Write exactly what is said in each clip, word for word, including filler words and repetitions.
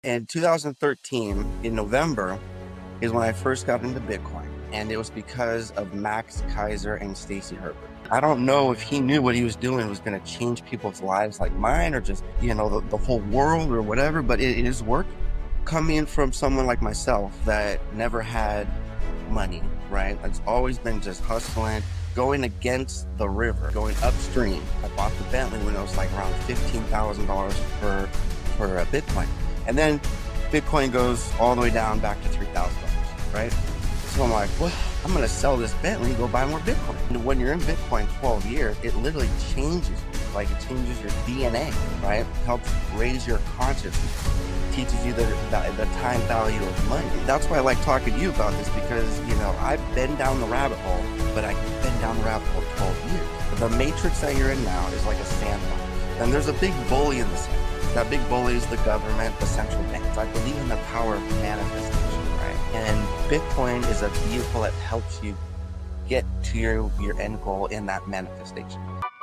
In two thousand thirteen, in November, is when I first got into Bitcoin. And it was because of Max Kaiser and Stacy Herbert. I don't know if he knew what he was doing was going to change people's lives like mine or just, you know, the, the whole world or whatever, but it, it is working. Coming from someone like myself that never had money, right? It's always been just hustling, going against the river, going upstream. I bought the Bentley when it was like around fifteen thousand dollars for, for a Bitcoin. And then Bitcoin goes all the way down back to three thousand dollars, right? So I'm like, well, I'm going to sell this Bentley and go buy more Bitcoin. And when you're in Bitcoin twelve years, it literally changes you. Like it changes your D N A, right? It helps raise your consciousness. It teaches you the, the, the time value of money. That's why I like talking to you about this because, you know, I've been down the rabbit hole, but I've been down the rabbit hole twelve years. The matrix that you're in now is like a sandbox. And there's a big bully in the sandbox. That big bully is the government, the central banks. I believe in the power of manifestation, right? And Bitcoin is a vehicle that helps you get to your, your end goal in that manifestation.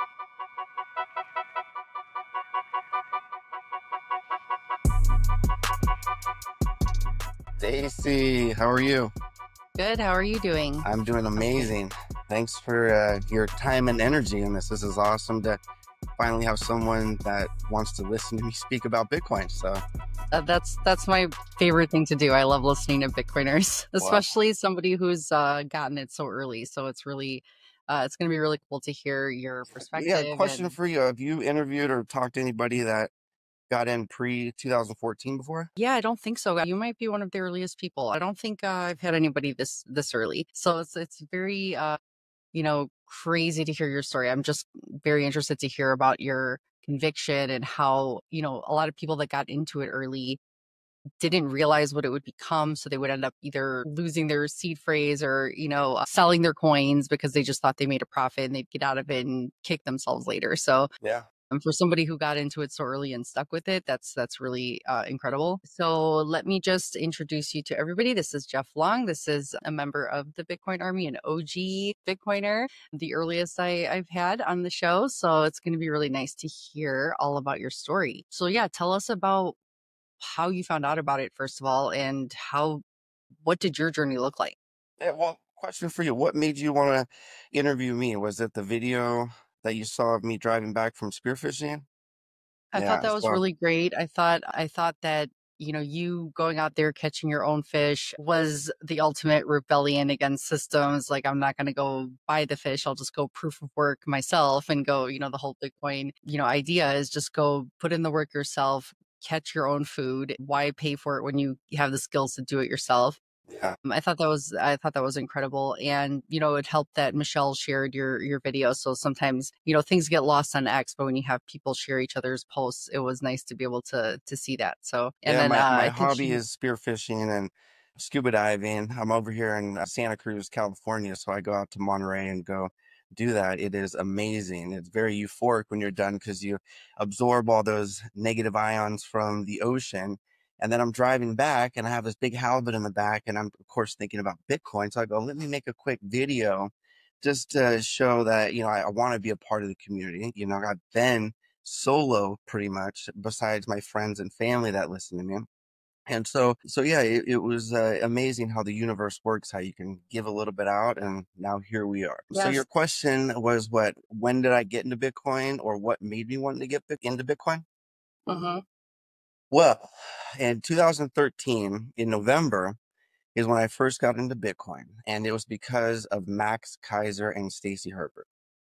Stacy, how are you? Good. How are you doing? I'm doing amazing. Thanks for uh, your time and energy in this. This is awesome to finally have someone that wants to listen to me speak about Bitcoin. So Uh, that's that's my favorite thing to do. I love listening to Bitcoiners, wow. especially somebody who's uh, gotten it so early. So it's really, uh, it's going to be really cool to hear your Yeah, perspective. question And for you. Have you interviewed or talked to anybody that got in pre twenty fourteen before? yeah, I don't think so. You might be one of the earliest people. I don't think uh, I've had anybody this this early. So it's it's very uh, you know crazy to hear your story. I'm just very interested to hear about your conviction and how you know a lot of people that got into it early didn't realize what it would become. So they would end up either losing their seed phrase or, you know, uh, selling their coins because they just thought they made a profit and they'd get out of it and kick themselves later. So Yeah. um, for somebody who got into it so early and stuck with it, that's that's really uh, incredible. So let me just introduce you to everybody. This is Jeff Long. This is a member of the Bitcoin Army, an O G Bitcoiner, the earliest I, I've had on the show. So it's going to be really nice to hear all about your story. So yeah, tell us about how you found out about it, first of all, and how, what did your journey look like? Yeah, well, question for you. What made you want to interview me? Was it the video that you saw of me driving back from spearfishing? I thought Yeah. that was So, really great. I thought, I thought that, you know, you going out there catching your own fish was the ultimate rebellion against systems. Like, I'm not going to go buy the fish. I'll just go proof of work myself and go, you know, the whole Bitcoin, you know, idea is just go put in the work yourself, catch your own food. Why pay for it when you have the skills to do it yourself? yeah. Um, I thought that was I thought that was incredible, and you know it helped that Michelle shared your your video. So sometimes you know things get lost on X, but when you have people share each other's posts, it was nice to be able to to see that. So and Yeah, then uh, my, my I think hobby she is spearfishing and scuba diving. I'm over here in uh, Santa Cruz, California, so I go out to Monterey and go do that. It is amazing. It's very euphoric when you're done because you absorb all those negative ions from the ocean. And then I'm driving back and I have this big halibut in the back, and I'm, of course, thinking about Bitcoin. So I go, let me make a quick video just to show that, you know, I, I want to be a part of the community. You know, I've been solo pretty much besides my friends and family that listen to me. And so, so yeah, it, it was uh, amazing how the universe works, how you can give a little bit out. And now here we are. So your yes. question was what, when did I get into Bitcoin or what made me want to get bit- into Bitcoin? Hmm. Well, in two thousand thirteen, in November, is when I first got into Bitcoin. And it was because of Max Kaiser and Stacy Herbert.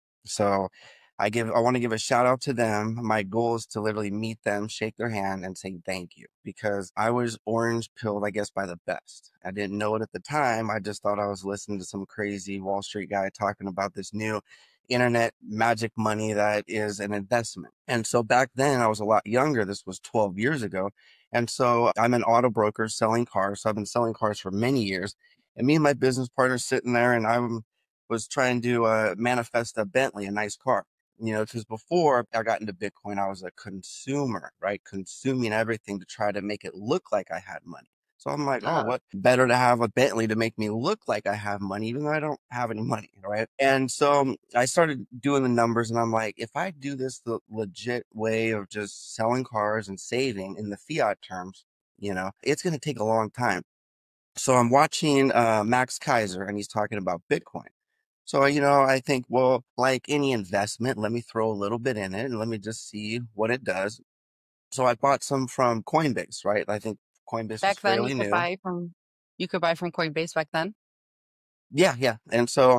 So I give I want to give a shout out to them. My goal is to literally meet them, shake their hand, and say thank you because I was orange pilled, I guess, by the best. I didn't know it at the time. I just thought I was listening to some crazy Wall Street guy talking about this new internet magic money that is an investment. And so back then I was a lot younger. This was twelve years ago. And so I'm an auto broker selling cars. So I've been selling cars for many years. And me and my business partner sitting there, and I'm was trying to uh, manifest a Bentley, a nice car. You know, because before I got into Bitcoin, I was a consumer, right? Consuming everything to try to make it look like I had money. So I'm like, oh, Uh, what better to have a Bentley to make me look like I have money, even though I don't have any money, right? And so um, I started doing the numbers, and I'm like, if I do this the legit way of just selling cars and saving in the fiat terms, You know, it's going to take a long time. So I'm watching uh, Max Kaiser, and he's talking about Bitcoin. So, you know, I think, well, like any investment, let me throw a little bit in it and let me just see what it does. So I bought some from Coinbase, right? I think Coinbase was Back then, you fairly could new. buy from you could buy from Coinbase back then. Yeah, yeah. And so,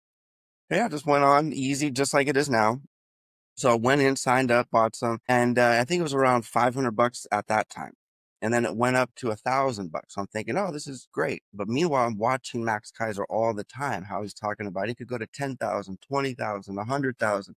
yeah, just went on easy, just like it is now. So I went in, signed up, bought some, and uh, I think it was around five hundred bucks at that time. And then it went up to a thousand bucks. So I'm thinking, oh, this is great. But meanwhile, I'm watching Max Kaiser all the time, how he's talking about he could go to ten thousand, twenty thousand, a hundred thousand.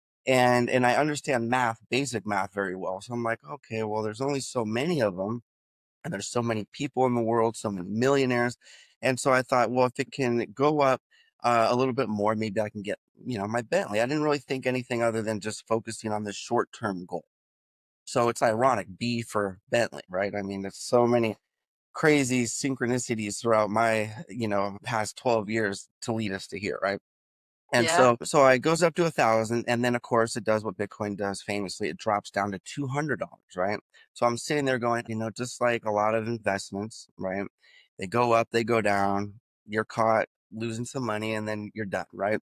And and I understand math, basic math very well. So I'm like, okay, well, there's only so many of them, and there's so many people in the world, so many millionaires. And so I thought, well, if it can go up uh, a little bit more, maybe I can get, you know, my Bentley. I didn't really think anything other than just focusing on this short-term goal. So it's ironic, B for Bentley, right? I mean, there's so many crazy synchronicities throughout my, you know, past twelve years to lead us to here, right? And Yeah. so, so it goes up to a thousand, and then of course it does what Bitcoin does famously. It drops down to two hundred dollars, right? So I'm sitting there going, you know, just like a lot of investments, right? They go up, they go down. You're caught losing some money, and then you're done, right?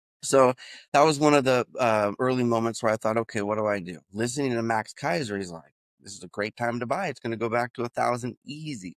So that was one of the uh, early moments where I thought, okay, what do I do? Listening to Max Kaiser, he's like, this is a great time to buy. It's going to go back to a thousand easy.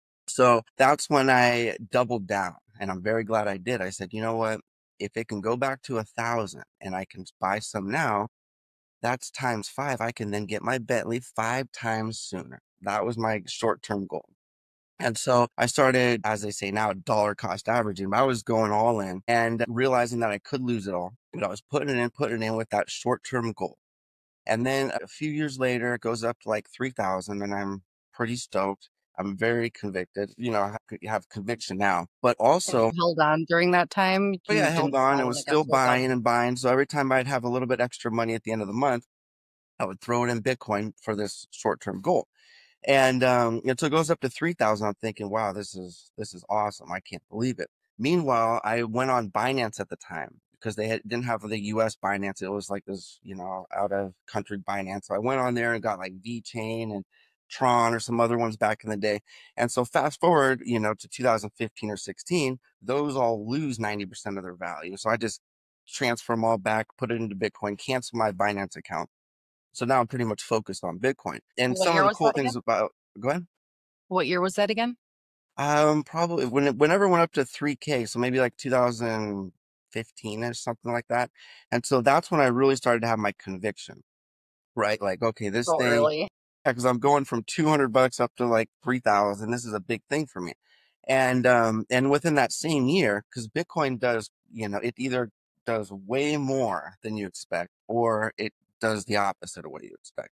So that's when I doubled down, and I'm very glad I did. I said, you know what? If it can go back to a thousand and I can buy some now, that's times five. I can then get my Bentley five times sooner. That was my short term goal. And so I started, as they say now, dollar cost averaging. But I was going all in and realizing that I could lose it all. But I was putting it in, putting it in with that short term goal. And then a few years later, it goes up to like three thousand, and I'm pretty stoked. I'm very convicted. You know, I have have conviction now, but And also, you held on during that time. but yeah, You I held didn't on sell and when was it got still sold down. buying and buying. So every time I'd have a little bit extra money at the end of the month, I would throw it in Bitcoin for this short-term goal. And um, and so it goes up to three thousand. I'm thinking, wow, this is this is awesome. I can't believe it. Meanwhile, I went on Binance at the time because they had, didn't have the U S Binance. It was like this, you know, out of country Binance. So I went on there and got like VeChain and Tron or some other ones back in the day. And so fast forward, you know, to two thousand fifteen or sixteen, those all lose ninety percent of their value. So I just transfer them all back, put it into Bitcoin, cancel my Binance account. So now I'm pretty much focused on Bitcoin. And What some of year the was cool that again? things about, go ahead. What year was that again? Um, probably when it, whenever it went up to three K, so maybe like two thousand fifteen or something like that. And so that's when I really started to have my conviction, right? Like, okay, this So thing, early. because I'm going from two hundred bucks up to like three thousand. This is a big thing for me. And um and within that same year, because Bitcoin does, you know, it either does way more than you expect, or it does the opposite of what you expect.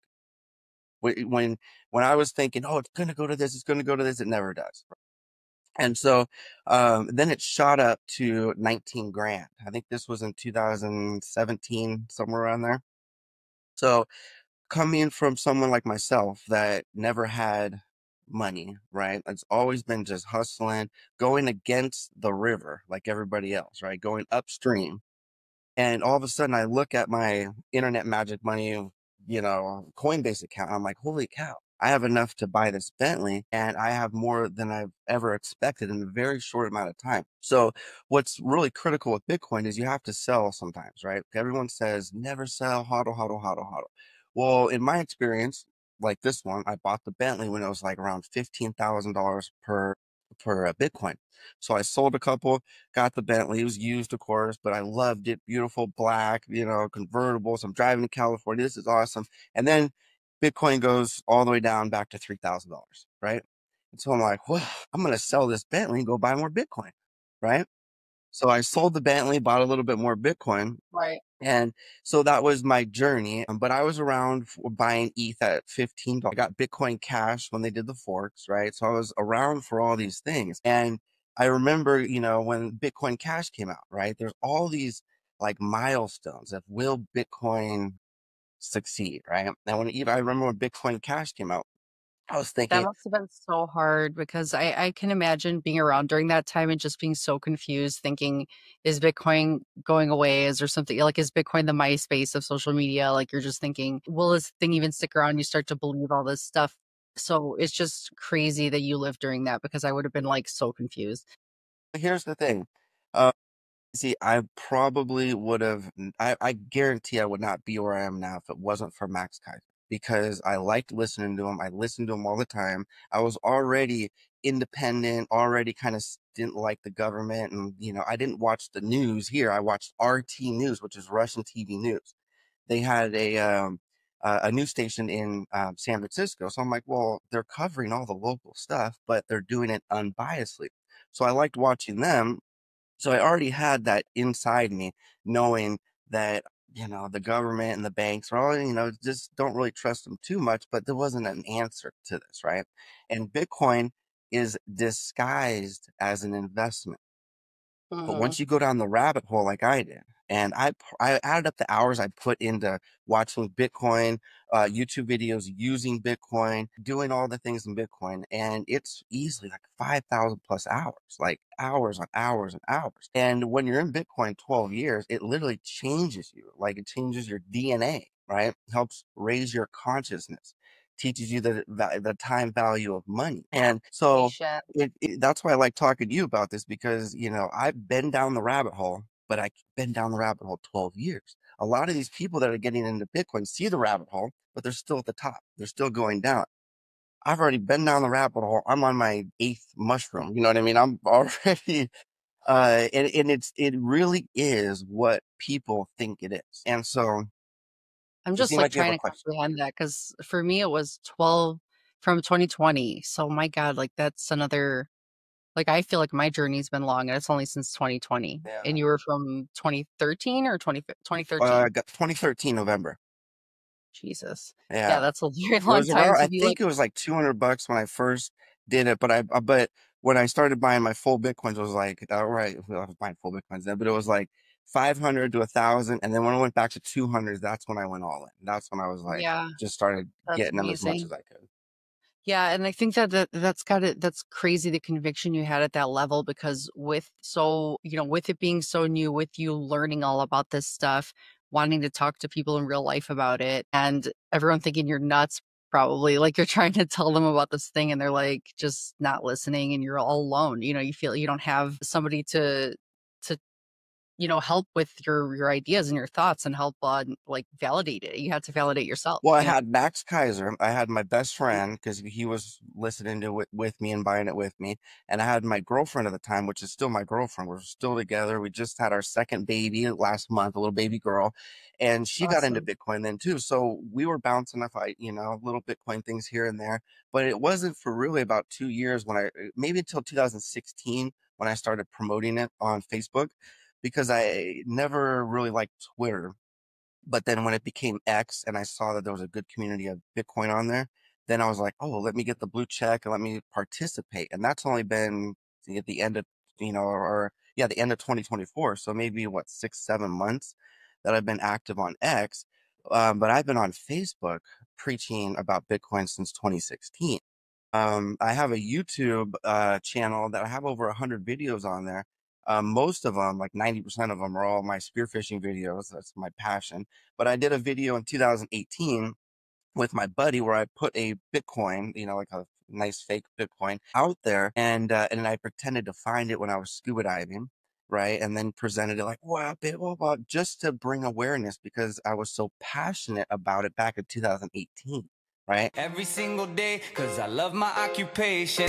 Wh- When when I was thinking, oh, it's gonna go to this, it's gonna go to this, it never does. And so um, then it shot up to nineteen grand. I think this was in two thousand seventeen, somewhere around there. So coming from someone like myself that never had money, right? It's always been just hustling, going against the river like everybody else, right? Going upstream. And all of a sudden I look at my internet magic money, you know, Coinbase account. I'm like, holy cow, I have enough to buy this Bentley, and I have more than I've ever expected in a very short amount of time. So what's really critical with Bitcoin is you have to sell sometimes, right? Everyone says never sell, hodl, hodl, hodl, hodl. Well, in my experience, like this one, I bought the Bentley when it was like around fifteen thousand dollars per per uh, Bitcoin. So I sold a couple, got the Bentley. It was used, of course, but I loved it. Beautiful black, you know, convertible. So I'm driving to California. This is awesome. And then Bitcoin goes all the way down back to three thousand dollars, right? And so I'm like, well, I'm going to sell this Bentley and go buy more Bitcoin, right? So I sold the Bentley, bought a little bit more Bitcoin, Right. and so that was my journey. Um, But I was around for buying E T H at fifteen dollars. I got Bitcoin Cash when they did the forks, right? So I was around for all these things. And I remember, you know, when Bitcoin Cash came out, right? There's all these like milestones of will Bitcoin succeed, right? And when even I remember when Bitcoin Cash came out, I was That thinking, must have been so hard because I, I can imagine being around during that time and just being so confused, thinking, is Bitcoin going away? Is there something like, is Bitcoin the MySpace of social media? Like, you're just thinking, will this thing even stick around? You start to believe all this stuff. So it's just crazy that you lived during that because I would have been like so confused. Here's the thing. Uh, see, I probably would have, I, I guarantee I would not be where I am now if it wasn't for Max Kaiser because I liked listening to him. I listened to him all the time. I was already independent, already kind of didn't like the government. And, you know, I didn't watch the news here. I watched R T News, which is Russian T V news. They had a, um, uh, a news station in um, San Francisco. So I'm like, well, they're covering all the local stuff, but they're doing it unbiasedly. So I liked watching them, so I already had that inside me, knowing that, you know, the government and the banks are all, you know, just don't really trust them too much, but there wasn't an answer to this, right? And Bitcoin is disguised as an investment. But Hmm. once you go down the rabbit hole like I did, and I I added up the hours I put into watching Bitcoin, uh, YouTube videos using Bitcoin, doing all the things in Bitcoin, and it's easily like five thousand plus hours, like hours on hours and hours. And when you're in Bitcoin twelve years, it literally changes you, like it changes your D N A, right? Helps raise your consciousness, teaches you the the time value of money. And so Patient. it, it, that's why I like talking to you about this because, you know, I've been down the rabbit hole, but I've been down the rabbit hole twelve years. A lot of these people that are getting into Bitcoin see the rabbit hole, but they're still at the top. They're still going down. I've already been down the rabbit hole. I'm on my eighth mushroom. You know what I mean? I'm already, uh, and, and it's, it really is what people think it is. And so I'm you just seem like like you have trying a to question. comprehend that because for me it was twelve from twenty twenty. So my God, like that's another, like I feel like my journey's been long and it's only since twenty twenty. And Yeah. you were from twenty thirteen or twenty, Uh, twenty thirteen? got twenty thirteen November. Jesus. Yeah, Yeah. that's a very It long was time around, to I be like, think it was like two hundred bucks when I first did it, but I, uh, but when I started buying my full Bitcoins, it was like, all right, well, I was buying full Bitcoins then, but it was like five hundred to a thousand. And then when I went back to two hundred, that's when I went all in. That's when I was like, yeah, just started that's getting them as much amazing. as I could. Yeah, and I think that, that that's got it. That's crazy the conviction you had at that level because with so you know with it being so new, with you learning all about this stuff, wanting to talk to people in real life about it, and everyone thinking you're nuts, probably like you're trying to tell them about this thing, and they're like just not listening, and you're all alone. You know, you feel you don't have somebody to to you know help with your your ideas and your thoughts and help uh, like validate it. You have to validate yourself. Well, I You know. had Max Kaiser. I had my best friend because he was listening to it with me and buying it with me. And I had my girlfriend at the time, which is still my girlfriend. We're still together. We just had our second baby last month, a little baby girl. And she got into Awesome. Bitcoin then too. So we were bouncing off, I, you know, little Bitcoin things here and there. But it wasn't for really about two years when I, maybe until two thousand sixteen when I started promoting it on Facebook because I never really liked Twitter. But then when it became X and I saw that there was a good community of Bitcoin on there, then I was like, oh, let me get the blue check and let me participate. And that's only been at the end of, you know, or, or yeah, the end of twenty twenty-four. So maybe what, six, seven months that I've been active on X. Um, but I've been on Facebook preaching about Bitcoin since twenty sixteen. Um, I have a YouTube uh, channel that I have over one hundred videos on there. Um, most of them, like ninety percent of them, are all my spearfishing videos. That's my passion. But I did a video in two thousand eighteen with my buddy where I put a Bitcoin, you know, like a nice fake Bitcoin out there, and uh, and I pretended to find it when I was scuba diving, right? And then presented it like, wow, bit, blah, blah, just to bring awareness because I was so passionate about it back in two thousand eighteen, right? Every single day, cause I love my occupation.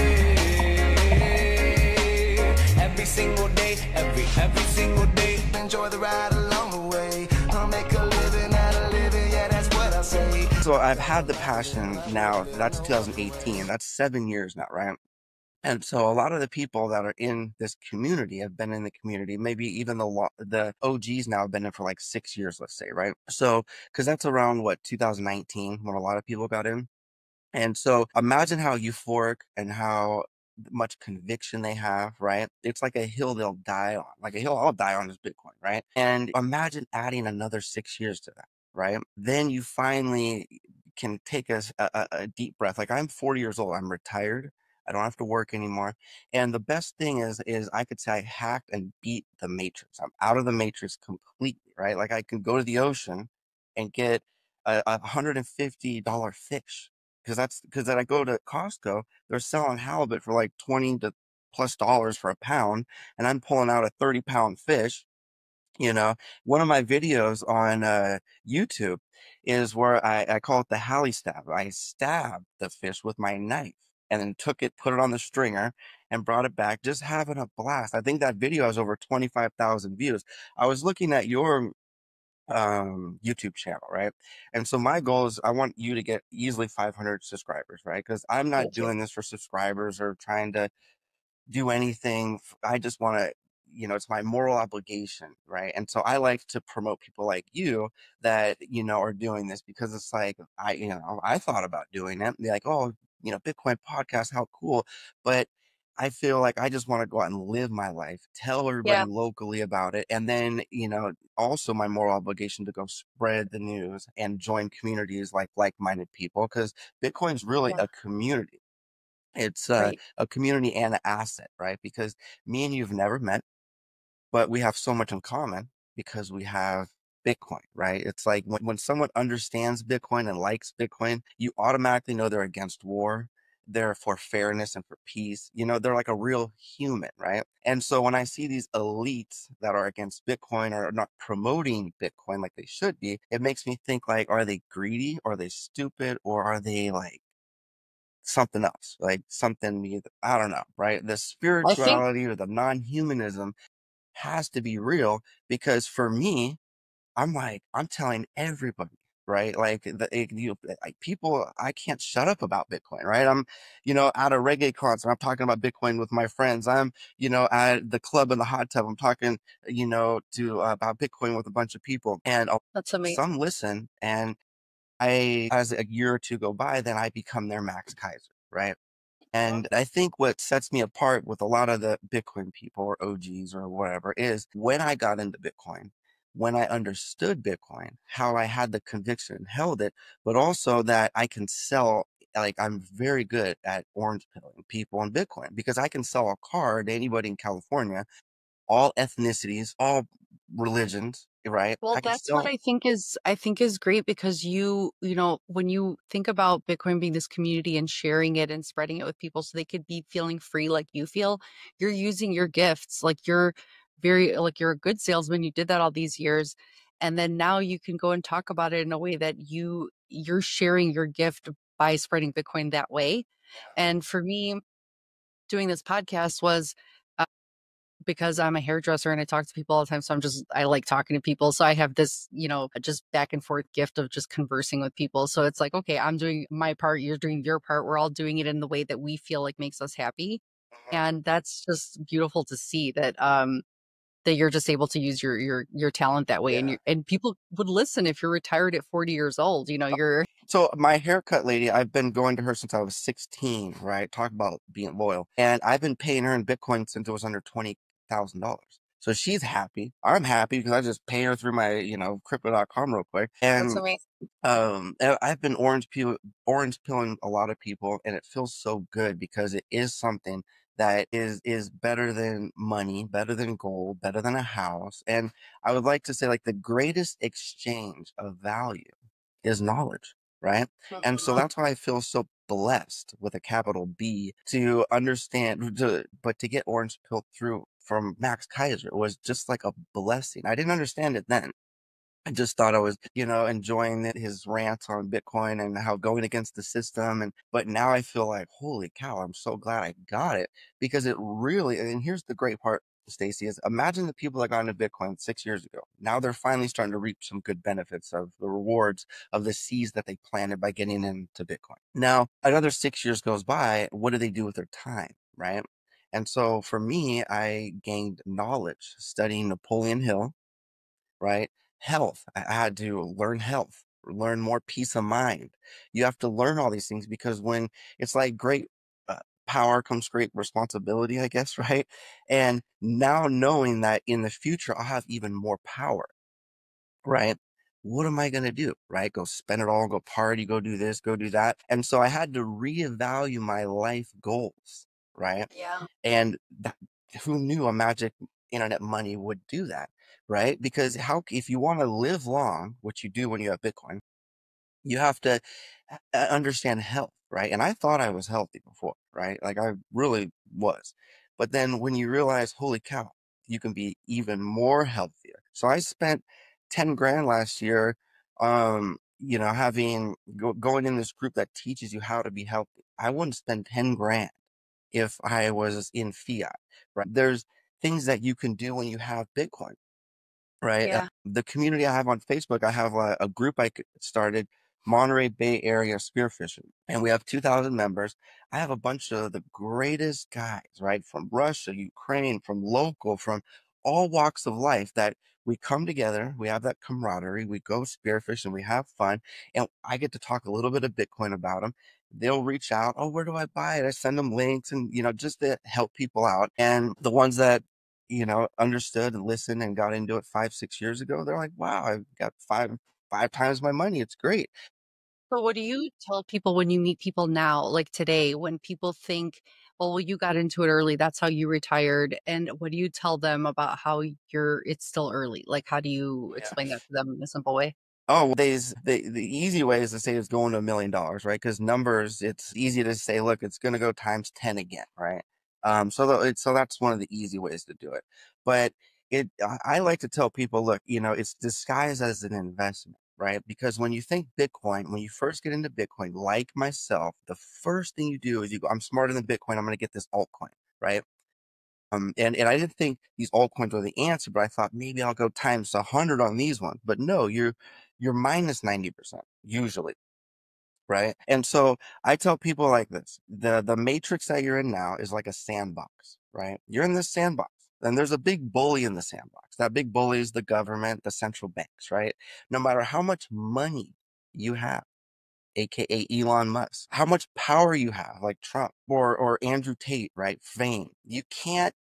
Every single day, every, every single day. Enjoy the ride along the way. I'll make a living out of living, yeah, that's what I say. So I've had the passion now, that's two thousand eighteen, that's seven years now, right? And so a lot of the people that are in this community have been in the community, maybe even the lo- the O Gs now have been in for like six years, let's say, right? So, because that's around what, two thousand nineteen when a lot of people got in. And so imagine how euphoric and how much conviction they have, right? It's like a hill they'll die on. Like a hill I'll die on is Bitcoin, right? And imagine adding another six years to that, right? Then you finally can take a, a, a deep breath. Like I'm forty years old. I'm retired. I don't have to work anymore. And the best thing is, is I could say I hacked and beat the matrix. I'm out of the matrix completely, right? Like I can go to the ocean and get a, a one hundred fifty dollar fish because that's because then I go to Costco, they're selling halibut for like twenty to plus dollars for a pound, and I'm pulling out a thirty pound fish. You know, one of my videos on uh, YouTube is where I, I call it the Halley stab. I stabbed the fish with my knife and then took it, put it on the stringer, and brought it back, just having a blast. I think that video has over twenty-five thousand views. I was looking at your um YouTube channel, right? And so my goal is I want you to get easily five hundred subscribers, right? Because I'm not Thank you. doing this for subscribers or trying to do anything. I just want to, you know, it's my moral obligation, right? And so I like to promote people like you that, you know, are doing this because it's like, I, you know, I thought about doing it. They're like, oh, you know, Bitcoin podcast, how cool. But I feel like I just want to go out and live my life, tell everybody Yeah. locally about it. And then, you know, also my moral obligation to go spread the news and join communities like like-minded people because Bitcoin's really Yeah. a community. It's uh, Right. a community and an asset, right? Because me and you've never met, but we have so much in common because we have Bitcoin, right? It's like when, when someone understands Bitcoin and likes Bitcoin, you automatically know they're against war. They're for fairness and for peace. You know, they're like a real human, right? And so when I see these elites that are against Bitcoin or are not promoting Bitcoin like they should be, it makes me think like, are they greedy? Or are they stupid? Or are they like something else, like something, I don't know, right? The I think spirituality or the non-humanism has to be real because for me, I'm like, I'm telling everybody, right? Like the it- you, like people, I can't shut up about Bitcoin, right? I'm, you know, at a reggae concert, I'm talking about Bitcoin with my friends. I'm, you know, at the club in the hot tub, I'm talking, you know, to uh, about Bitcoin with a bunch of people, and uh, that's amazing. some listen, and I, as a year or two go by, then I become their Max Kaiser, right? And I think what sets me apart with a lot of the Bitcoin people or O Gs or whatever is when I got into Bitcoin, when I understood Bitcoin, how I had the conviction and held it, but also that I can sell, like I'm very good at orange pilling people on Bitcoin because I can sell a car to anybody in California, all ethnicities, all religions, right? Well, I can that's what sell. I think is I think is great because you, you know, when you think about Bitcoin being this community and sharing it and spreading it with people so they could be feeling free like you feel, you're using your gifts. Like you're very like you're a good salesman. You did that all these years. And then now you can go and talk about it in a way that you you're sharing your gift by spreading Bitcoin that way. And for me, doing this podcast was because I'm a hairdresser and I talk to people all the time. So I'm just, I like talking to people. So I have this, you know, just back and forth gift of just conversing with people. So it's like, okay, I'm doing my part, you're doing your part. We're all doing it in the way that we feel like makes us happy. And that's just beautiful to see that, um, that you're just able to use your your your talent that way, and Yeah. you and people would listen if you're retired at forty years old. You know, you're So my haircut lady, I've been going to her since I was sixteen, right? Talk about being loyal. And I've been paying her in Bitcoin since it was under twenty thousand dollars. So she's happy. I'm happy because I just pay her through my, you know, crypto dot com real quick. that's And amazing. um, and I've been orange peel, orange pilling a lot of people, and it feels so good because it is something that is is better than money, better than gold, better than a house. And I would like to say, like, the greatest exchange of value is knowledge, right? And so Mhm. that's why I feel so blessed with a capital B to understand, to, but to get orange pilled through from Max Kaiser was just like a blessing. I didn't understand it then. I just thought I was, you know, enjoying it, his rants on Bitcoin and how going against the system. And, but now I feel like, holy cow, I'm so glad I got it because it really, and here's the great part, Stacy, is imagine the people that got into Bitcoin six years ago. Now they're finally starting to reap some good benefits of the rewards of the seeds that they planted by getting into Bitcoin. Now, another six years goes by. What do they do with their time? Right. And so for me, I gained knowledge studying Napoleon Hill, right? Health. I I had to learn health, learn more peace of mind. You have to learn all these things because when it's like great uh, power comes great responsibility, I guess, right? And now knowing that in the future I'll have even more power, right? What am I going to do? Right? Go spend it all, go party, go do this, go do that. And so I had to reevaluate my life goals, right? Yeah. And that, who knew a magic internet money would do that, right? Because how, if you want to live long, which you do when you have Bitcoin, You have to uh, understand health, right? And I thought I was healthy before, right? Like I really was. But then when you realize, holy cow, you can be even more healthier. So I spent ten grand last year, um, you know, having go, going in this group that teaches you how to be healthy. I wouldn't spend ten grand if I was in fiat, right? There's things that you can do when you have Bitcoin, right? Uh, Yeah. the community I have on Facebook, I have a, a group I c- started, Monterey Bay Area Spearfishing, and we have two thousand members. I have a bunch of the greatest guys, right? From Russia, Ukraine, from local, from all walks of life that we come together. We have that camaraderie. We go spearfish and we have fun. And I get to talk a little bit of Bitcoin about them. They'll reach out. Oh, where do I buy it? I send them links and, you know, just to help people out. And the ones that you know, understood and listened and got into it five, six years ago, they're like, wow, I've got five, five times my money. It's great. So what do you tell people when you meet people now, like today, when people think, oh, well, you got into it early, that's how you retired. And what do you tell them about how you're, it's still early? Like, how do you Yeah. explain that to them in a simple way? Oh, well, there's the the easy way is to say it's going to a million dollars, right? Because numbers, it's easy to say, look, it's going to go times ten again, right? Um, so tho- it's so that's one of the easy ways to do it. But it, I I like to tell people, look, you know, it's disguised as an investment, right? Because when you think Bitcoin, when you first get into Bitcoin, like myself, the first thing you do is you go, I'm smarter than Bitcoin. I'm going to get this altcoin, right? Um, and, and I didn't think these altcoins were the answer, but I thought maybe I'll go times a hundred on these ones. But no, you're you're minus ninety percent usually, right? And so I tell people like this: the the matrix that you're in now is like a sandbox, right? You're in this sandbox, and there's a big bully in the sandbox. That big bully is the government, the central banks, right? No matter how much money you have, aka Elon Musk, how much power you have, like Trump or or Andrew Tate, right? Fame, you can't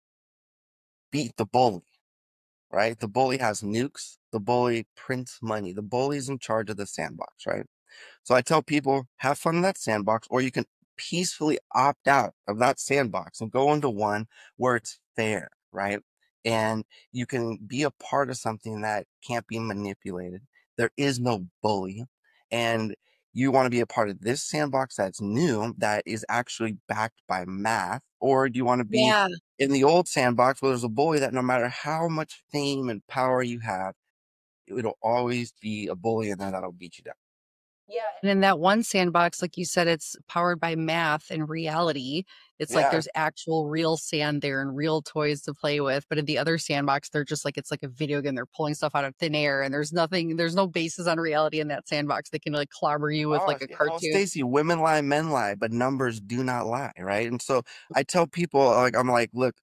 beat the bully, right? The bully has nukes. The bully prints money. The bully's in charge of the sandbox, right? So I tell people, have fun in that sandbox, or you can peacefully opt out of that sandbox and go into one where it's fair, right? And you can be a part of something that can't be manipulated. There is no bully. And you want to be a part of this sandbox that's new, that is actually backed by math, or do you want to be Yeah. in the old sandbox where there's a bully that no matter how much fame and power you have, it'll always be a bully in there that'll beat you down. Yeah. And in that one sandbox, like you said, it's powered by math and reality. It's like Yeah. there's actual real sand there and real toys to play with. But in the other sandbox, they're just like, it's like a video game. They're pulling stuff out of thin air and there's nothing, there's no basis on reality in that sandbox. They can like clobber you with Oh, like a yeah. Oh, cartoon. Stacy, women lie, men lie, but numbers do not lie, right? And so I tell people, like, I'm like, look,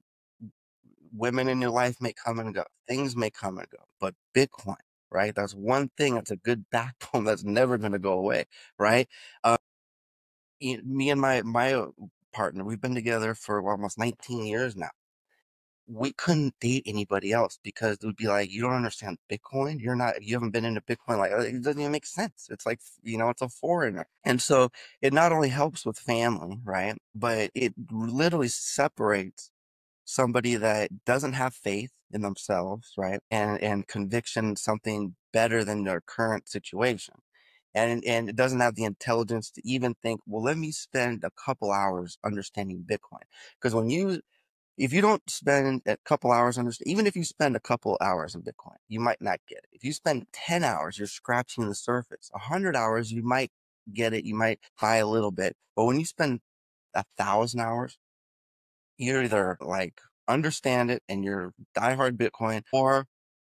women in your life may come and go, things may come and go, but Bitcoin, right? That's one thing that's a good backbone that's never going to go away, right? Uh, y- me and my my uh, partner, we've been together for almost nineteen years now. We couldn't date anybody else because it would be like, you don't understand Bitcoin. You're not, you haven't been into Bitcoin. Like, uh, it doesn't even make sense. It's like, you know, it's a foreigner. And so it not only helps with family, right? But it literally separates somebody that doesn't have faith in themselves, right? And, and conviction, something better than their current situation. And, and it doesn't have the intelligence to even think, well, let me spend a couple hours understanding Bitcoin. Because when you if you don't spend a couple hours on this, even if you spend a couple hours in Bitcoin, you might not get it. If you spend ten hours, you're scratching the surface. A hundred hours, you might get it. You might buy a little bit. But when you spend a thousand hours, you either like understand it and you're diehard Bitcoin, or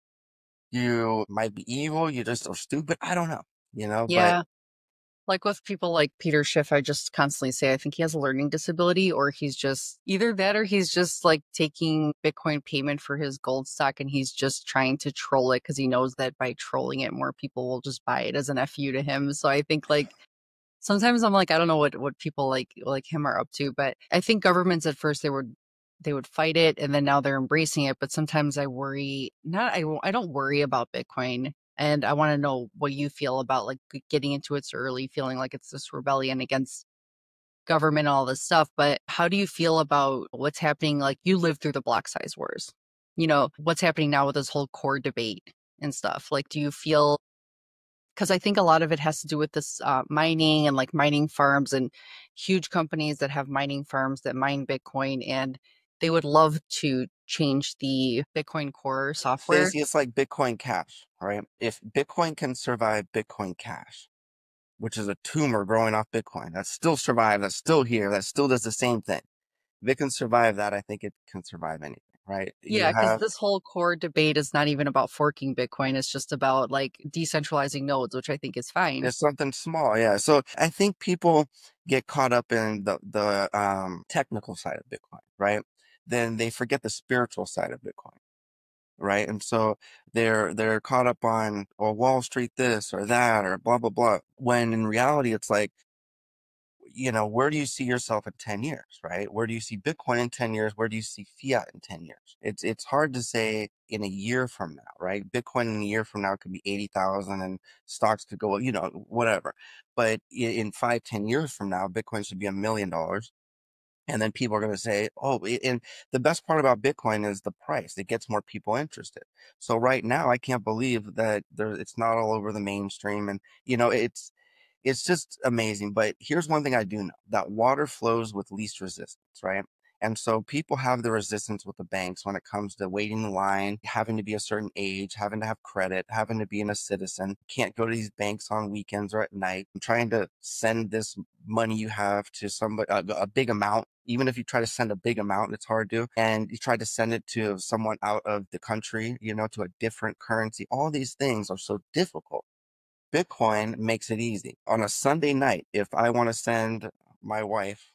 you might be evil. You just are stupid. I don't know, you know, but Yeah. Like with people like Peter Schiff, I just constantly say I think he has a learning disability, or he's just either that or he's just like taking Bitcoin payment for his gold stock and he's just trying to troll it because he knows that by trolling it, more people will just buy it as an F U to him. So I think like sometimes I'm like, I don't know what what people like like him are up to, but I think governments at first they would they would fight it and then now they're embracing it. But sometimes I worry, not I won't- I don't worry about Bitcoin, and I want to know what you feel about like g- getting into it so early, feeling like it's this rebellion against government, and all this stuff. But how do you feel about what's happening? Like you lived through the block size wars, you know what's happening now with this whole core debate and stuff. Like, do you feel because I think a lot of it has to do with this uh, mining and like mining farms and huge companies that have mining farms that mine Bitcoin, and they would love to change the Bitcoin Core software. Stacey, it's like Bitcoin Cash, right? If Bitcoin can survive Bitcoin Cash, which is a tumor growing off Bitcoin, that's still survived, that's still here, that still does the same thing. If it can survive that, I think it can survive anything, right? You Yeah, because have, this whole core debate is not even about forking Bitcoin. It's just about like decentralizing nodes, which I think is fine. it's something small, yeah. So I think people get caught up in the the um, technical side of Bitcoin, right? Then they forget the spiritual side of Bitcoin, right? And so they're they're caught up on, well, Wall Street this or that or blah blah blah. When in reality, it's like, you know, where do you see yourself in ten years, right? Where do you see Bitcoin in ten years? Where do you see fiat in ten years? It's it's hard to say in a year from now, right? Bitcoin in a year from now could be eighty thousand and stocks could go, you know, whatever. But in five, ten years from now, Bitcoin should be a million dollars. And then people are going to say, oh, and the best part about Bitcoin is the price. It gets more people interested. So right now, I can't believe that there, it's not all over the mainstream. And, you know, it's, it's just amazing. But here's one thing I do know, that water flows with least resistance, right? And so people have the resistance with the banks when it comes to waiting in line, having to be a certain age, having to have credit, having to be a citizen, can't go to these banks on weekends or at night. I'm trying to send this money you have to somebody, a, a big amount. Even if you try to send a big amount, it's hard to, and you try to send it to someone out of the country, you know, to a different currency. All these things are so difficult. Bitcoin makes it easy. On a Sunday night, if I want to send my wife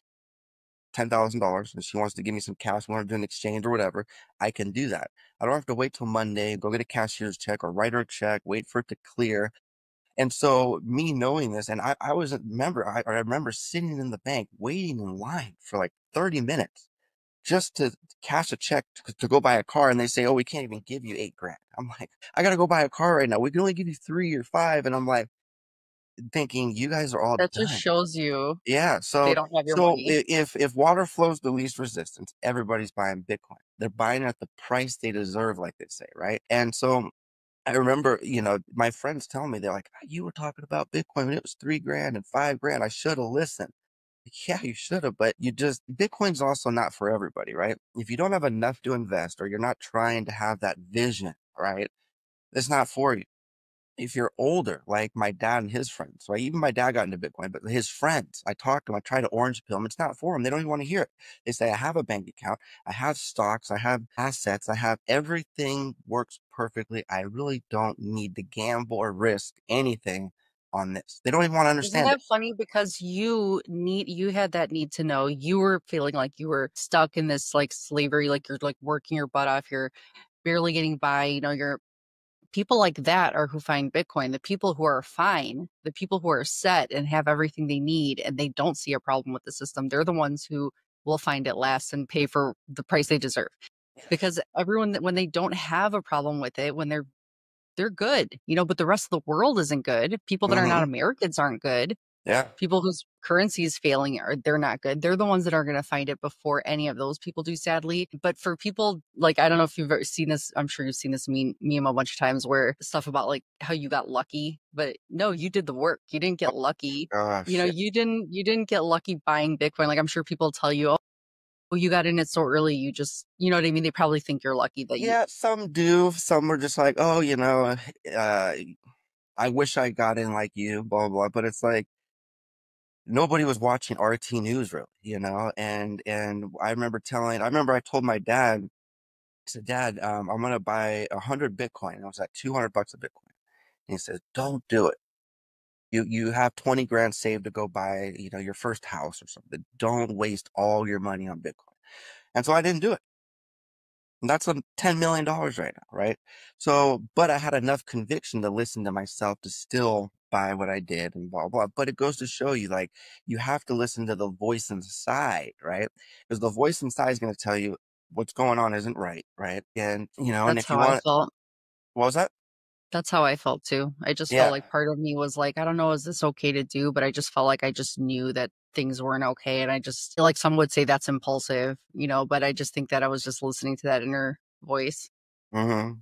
ten thousand dollars and she wants to give me some cash, we want to do an exchange or whatever, I can do that. I don't have to wait till Monday, go get a cashier's check or write her a check, wait for it to clear. And so me knowing this, and I, I was a member, I, I remember sitting in the bank waiting in line for like thirty minutes just to cash a check to, to go buy a car. And they say, oh, we can't even give you eight grand. I'm like, I got to go buy a car right now. We can only give you three or five. And I'm like thinking, you guys are all That just done. shows you Yeah. they So, don't have your so money. i- if, if water flows the least resistance, everybody's buying Bitcoin. They're buying at the price they deserve, like they say, right? And so I remember, you know, my friends telling me, they're like, "Ah, you were talking about Bitcoin when it was three grand and five grand. I should have listened." Yeah, you should have, but you just, Bitcoin's also not for everybody, right? If you don't have enough to invest or you're not trying to have that vision, right? It's not for you. If you're older, like my dad and his friends, right? Even my dad got into Bitcoin, but his friends, I talked to them, I try to orange pill them. It's not for them. They don't even want to hear it. They say, I have a bank account, I have stocks, I have assets, I have everything works perfectly. I really don't need to gamble or risk anything on this. They don't even want to Isn't understand it. that funny? Because you need, you had that need to know. You were feeling like you were stuck in this like slavery, like you're like working your butt off. You're barely getting by. You know, you're people like that are who find Bitcoin. The people who are fine, the people who are set and have everything they need and they don't see a problem with the system, they're the ones who will find it last and pay for the price they deserve. Because everyone that when they don't have a problem with it, when they're they're good, you know, but the rest of the world isn't good. People that are not hmm Americans aren't good. Yeah. People whose currency is failing are they're not good. They're the ones that are going to find it before any of those people do, sadly. But for people like, I don't know if you've ever seen this. I'm sure you've seen this meme, meme a bunch of times where stuff about like how you got lucky, but no, you did the work. You didn't get lucky. Oh, You know, shit. you didn't, you didn't get lucky buying Bitcoin. Like I'm sure people tell you, oh, well, you got in it so early. You just, you know what I mean? They probably think you're lucky that you, Yeah, some do. Some are just like, oh, you know, uh, I wish I got in like you, blah, blah, blah. But it's like, nobody was watching R T News really, you know? And, and I remember telling, I remember I told my dad, I said, Dad, um, I'm going to buy a hundred Bitcoin. And I was at two hundred bucks a Bitcoin. And he says, don't do it. You, you have twenty grand saved to go buy, you know, your first house or something. Don't waste all your money on Bitcoin. And so I didn't do it. And that's a ten million dollars right now, right? So, but I had enough conviction to listen to myself to still buy what I did and blah, blah. But it goes to show you, like, you have to listen to the voice inside, right? Because the voice inside is going to tell you what's going on isn't right, right? And, you know, and that's if you how I want, felt. what was that? That's how I felt too. I just felt Yeah. like part of me was like, I don't know, is this okay to do? But I just felt like I just knew that things weren't okay. And I just feel like some would say that's impulsive, you know, but I just think that I was just listening to that inner voice. hmm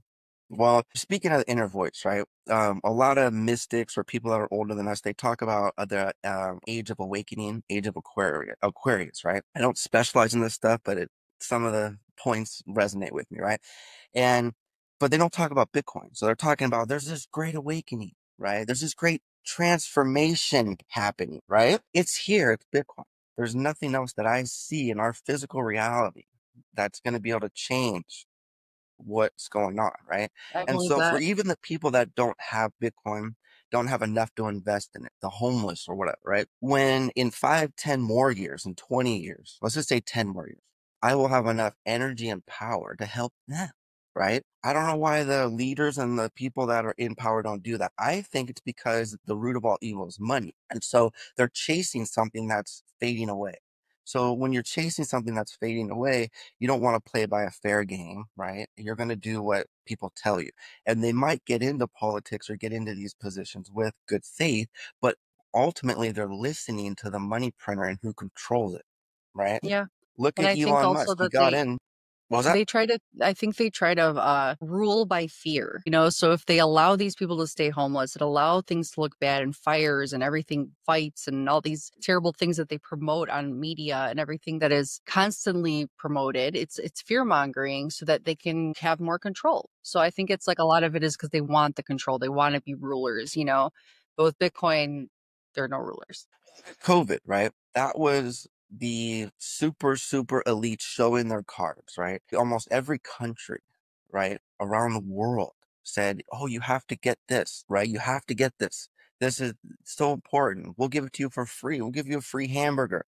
Well, speaking of the inner voice, right? Um, a lot of mystics or people that are older than us, they talk about uh, the um, age of awakening, age of Aquarius, Aquarius, right? I don't specialize in this stuff, but it, some of the points resonate with me, right? And but they don't talk about Bitcoin. So they're talking about there's this great awakening, right? There's this great transformation happening, right? It's here, it's Bitcoin. There's nothing else that I see in our physical reality that's going to be able to change what's going on, right? I And believe so for that. even the people that don't have Bitcoin, don't have enough to invest in it, the homeless or whatever, right? When in five, ten more years, in twenty years, let's just say ten more years, I will have enough energy and power to help them, right? I don't know why the leaders and the people that are in power don't do that. I think it's because the root of all evil is money. And so they're chasing something that's fading away. So when you're chasing something that's fading away, you don't want to play by a fair game, right? You're going to do what people tell you. And they might get into politics or get into these positions with good faith, but ultimately they're listening to the money printer and who controls it, right? Yeah. Look And at I think Elon also Musk. He that got they in. What was that? they try to I think they try to uh rule by fear, you know. So if they allow these people to stay homeless, it allow things to look bad and fires and everything, fights and all these terrible things that they promote on media and everything that is constantly promoted, it's it's fear mongering so that they can have more control. So I think it's like a lot of it is because they want the control, they want to be rulers, you know. But with Bitcoin, there are no rulers. COVID, right? That was the super, super elite showing their cards, right? Almost every country, right, around the world said, oh, you have to get this, right? You have to get this. This is so important. We'll give it to you for free. We'll give you a free hamburger.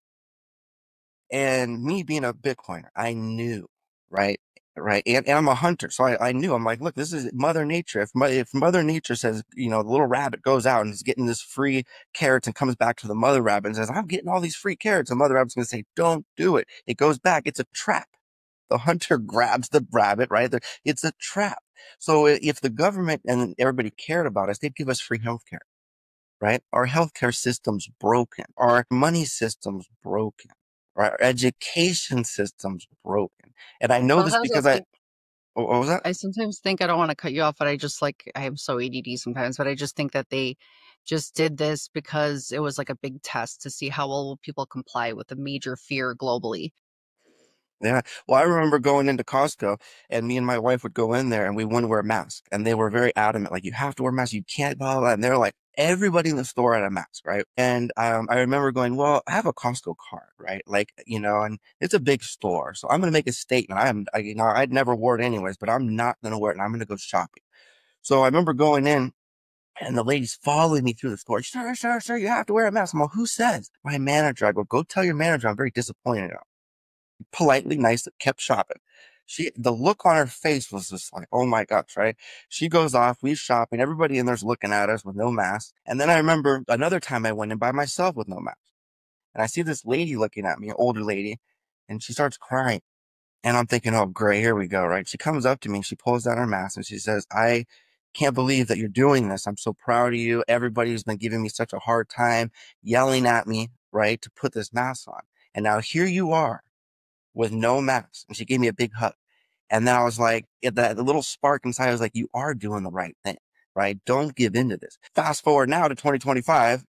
And me being a Bitcoiner, I knew, right? Right. And, and I'm a hunter. So I, I knew, I'm like, look, this is Mother Nature. If, if Mother Nature says, you know, the little rabbit goes out and is getting this free carrots and comes back to the mother rabbit and says, I'm getting all these free carrots. The mother rabbit's going to say, don't do it. It goes back. It's a trap. The hunter grabs the rabbit, right? It's a trap. So if the government and everybody cared about us, they'd give us free healthcare, right? Our healthcare system's broken. Our money system's broken. Our education system's broken. And I know this Sometimes I because I, think what was that? I sometimes think I don't want to cut you off, but I just like I am so A D D sometimes, but I just think that they just did this because it was like a big test to see how well will people comply with a major fear globally. Yeah. Well, I remember going into Costco and me and my wife would go in there and we wouldn't wear masks. And they were very adamant, like, you have to wear a mask. You can't, blah, blah, blah. And they're like, everybody in the store had a mask, right? And um, I remember going, well, I have a Costco card, right? Like, you know, and it's a big store. So I'm going to make a statement. I am, I, you know, I'd never wore it anyways, but I'm not going to wear it and I'm going to go shopping. So I remember going in and the lady's following me through the store. Sir, sir, sir, you have to wear a mask. I'm like, who says? My manager. I go, go tell your manager I'm very disappointed. Politely nice, kept shopping. She, the look on her face was just like, oh my gosh, right? She goes off, we shopping, everybody in there's looking at us with no mask. And then I remember another time I went in by myself with no mask. And I see this lady looking at me, an older lady, and she starts crying. And I'm thinking, oh, great, here we go, right? She comes up to me, she pulls down her mask, and she says, I can't believe that you're doing this. I'm so proud of you. Everybody's been giving me such a hard time, yelling at me, right, to put this mask on. And now here you are with no mask. And she gave me a big hug. And then I was like, that the little spark inside, I was like, you are doing the right thing, right? Don't give in to this. Fast forward now to twenty twenty-five.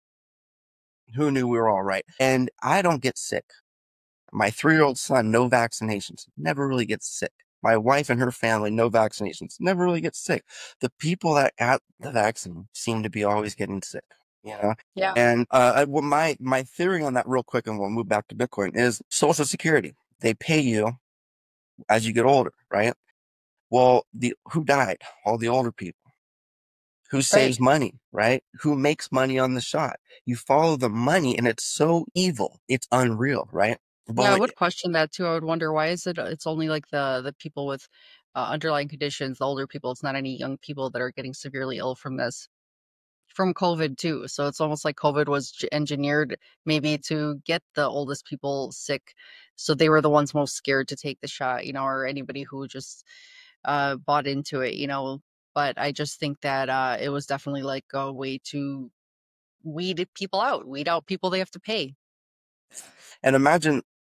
Who knew we were all right? And I don't get sick. My three-year-old son, no vaccinations, never really gets sick. My wife and her family, no vaccinations, never really get sick. The people that got the vaccine seem to be always getting sick, you know? Yeah. And uh, I, well, my, my theory on that real quick, and we'll move back to Bitcoin, is Social Security. They pay you as you get older, right? Well, the who died? All the older people. Who Right. saves money, right? Who makes money on the shot? You follow the money and it's so evil. It's unreal, right? Yeah, I Well, would question that too. I would wonder why is it it's only like the the people with uh, underlying conditions, the older people. It's not any young people that are getting severely ill from this, from COVID too. So it's almost like COVID was j- engineered maybe to get the oldest people sick. So they were the ones most scared to take the shot, you know, or anybody who just uh bought into it, you know. But I just think that uh it was definitely like a way to weed people out, weed out people they have to pay. and imagine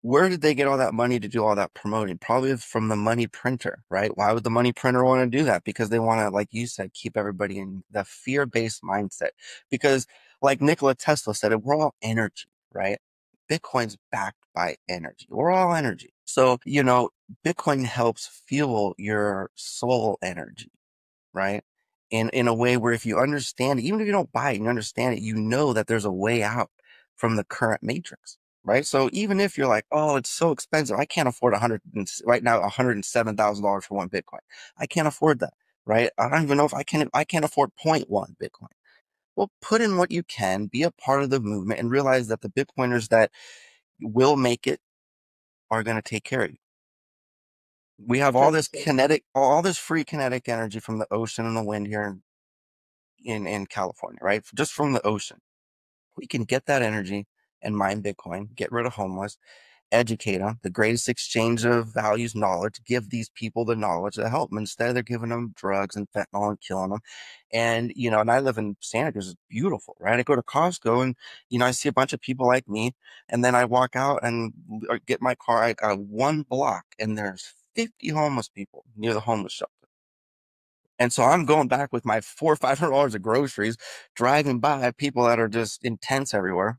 where did they get all that money to do all that promoting? Probably from the money printer, right? Why would the money printer want to do that? Because they want to, like you said, keep everybody in the fear-based mindset. Because like Nikola Tesla said, we're all energy, right? Bitcoin's backed by energy. We're all energy. So, you know, Bitcoin helps fuel your soul energy, right? In in a way where if you understand it, even if you don't buy it, you understand it, you know that there's a way out from the current matrix, right? So even if you're like, oh, it's so expensive, I can't afford a hundred and right now one hundred and seven thousand dollars for one Bitcoin. I can't afford that, right? I don't even know if I can. I can't afford zero point one Bitcoin. Well, put in what you can, be a part of the movement, and realize that the Bitcoiners that will make it are going to take care of you. We have all this kinetic, all this free kinetic energy from the ocean and the wind here in in, in California, right? Just from the ocean. We can get that energy and mine Bitcoin, get rid of homeless, educate them, the greatest exchange of values, knowledge, give these people the knowledge to help them. Instead, they're giving them drugs and fentanyl and killing them. And, you know, and I live in Santa Cruz, it's beautiful, right? I go to Costco and, you know, I see a bunch of people like me, and then I walk out and get my car, I got one block, and there's fifty homeless people near the homeless shelter. And so I'm going back with my four or five hundred dollars of groceries, driving by people that are just intense everywhere.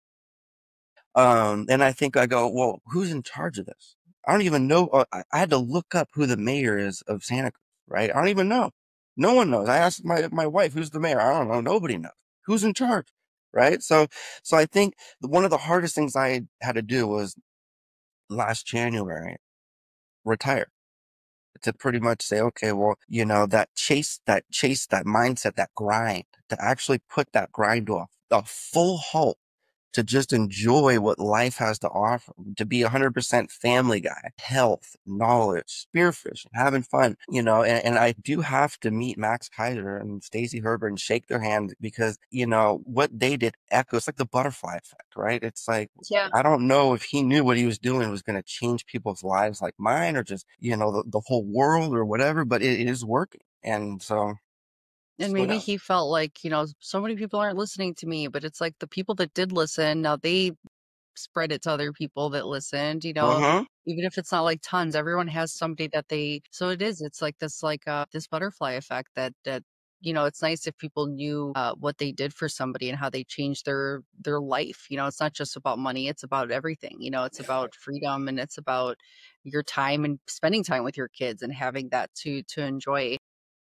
Um, and I think I go, well, who's in charge of this? I don't even know. Uh, I, I had to look up who the mayor is of Santa Cruz, right? I don't even know. No one knows. I asked my my wife, who's the mayor? I don't know. Nobody knows. Who's in charge, right? So, so I think one of the hardest things I had to do was last January retire. To pretty much say, okay, well, you know, that chase, that chase, that mindset, that grind, to actually put that grind to a, a full halt, to just enjoy what life has to offer, to be a hundred percent family guy, health, knowledge, spearfishing, having fun, you know, and, and I do have to meet Max Keiser and Stacy Herbert and shake their hand because, you know, what they did echoes like the butterfly effect, right? It's like, Yeah. I don't know if he knew what he was doing was going to change people's lives like mine or just, you know, the, the whole world or whatever, but it, it is working. And so, And who maybe knows? he felt like, you know, so many people aren't listening to me, but it's like the people that did listen, now they spread it to other people that listened, you know, Mm-hmm. even if it's not like tons, everyone has somebody that they, so it is, it's like this, like, uh, this butterfly effect that, that, you know, it's nice if people knew uh, what they did for somebody and how they changed their, their life. You know, it's not just about money. It's about everything, you know, it's about freedom and it's about your time and spending time with your kids and having that to, to enjoy.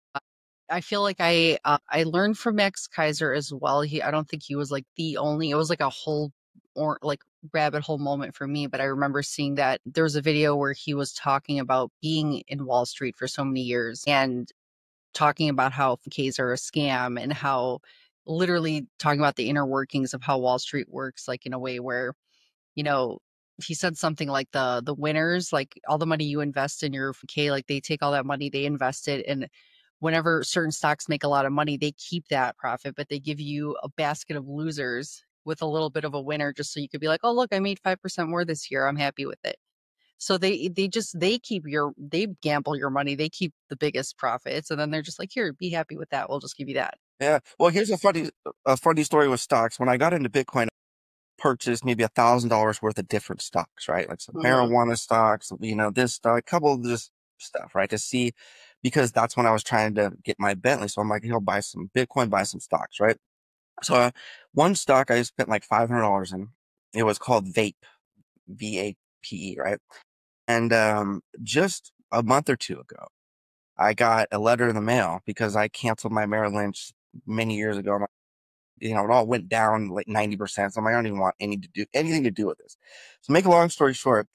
I feel like I uh, I learned from Max Kaiser as well. He I don't think he was like the only. It was like a whole or like rabbit hole moment for me. But I remember seeing that there was a video where he was talking about being in Wall Street for so many years and talking about how Ks are a scam and how literally talking about the inner workings of how Wall Street works, like in a way where you know, he said something like the the winners, like all the money you invest in your K, like they take all that money, they invest it, and whenever certain stocks make a lot of money, they keep that profit, but they give you a basket of losers with a little bit of a winner, just so you could be like, oh look, I made five percent more this year. I'm happy with it. So they they just they keep your they gamble your money, they keep the biggest profits, and then they're just like, here, be happy with that. We'll just give you that. Yeah. Well, here's a funny, a funny story with stocks. When I got into Bitcoin, purchased maybe a thousand dollars worth of different stocks, right? Like some Mhm. marijuana stocks, you know, this stock, a couple of this stuff, right? To see, because that's when I was trying to get my Bentley. So I'm like, you know, buy some Bitcoin, buy some stocks, right? So uh, one stock I spent like five hundred dollars in. It was called Vape, V A P E, right? And um, just a month or two ago, I got a letter in the mail because I canceled my Merrill Lynch many years ago. You know, it all went down like ninety percent. So I'm like, I don't even want any to do anything to do with this. So make a long story short,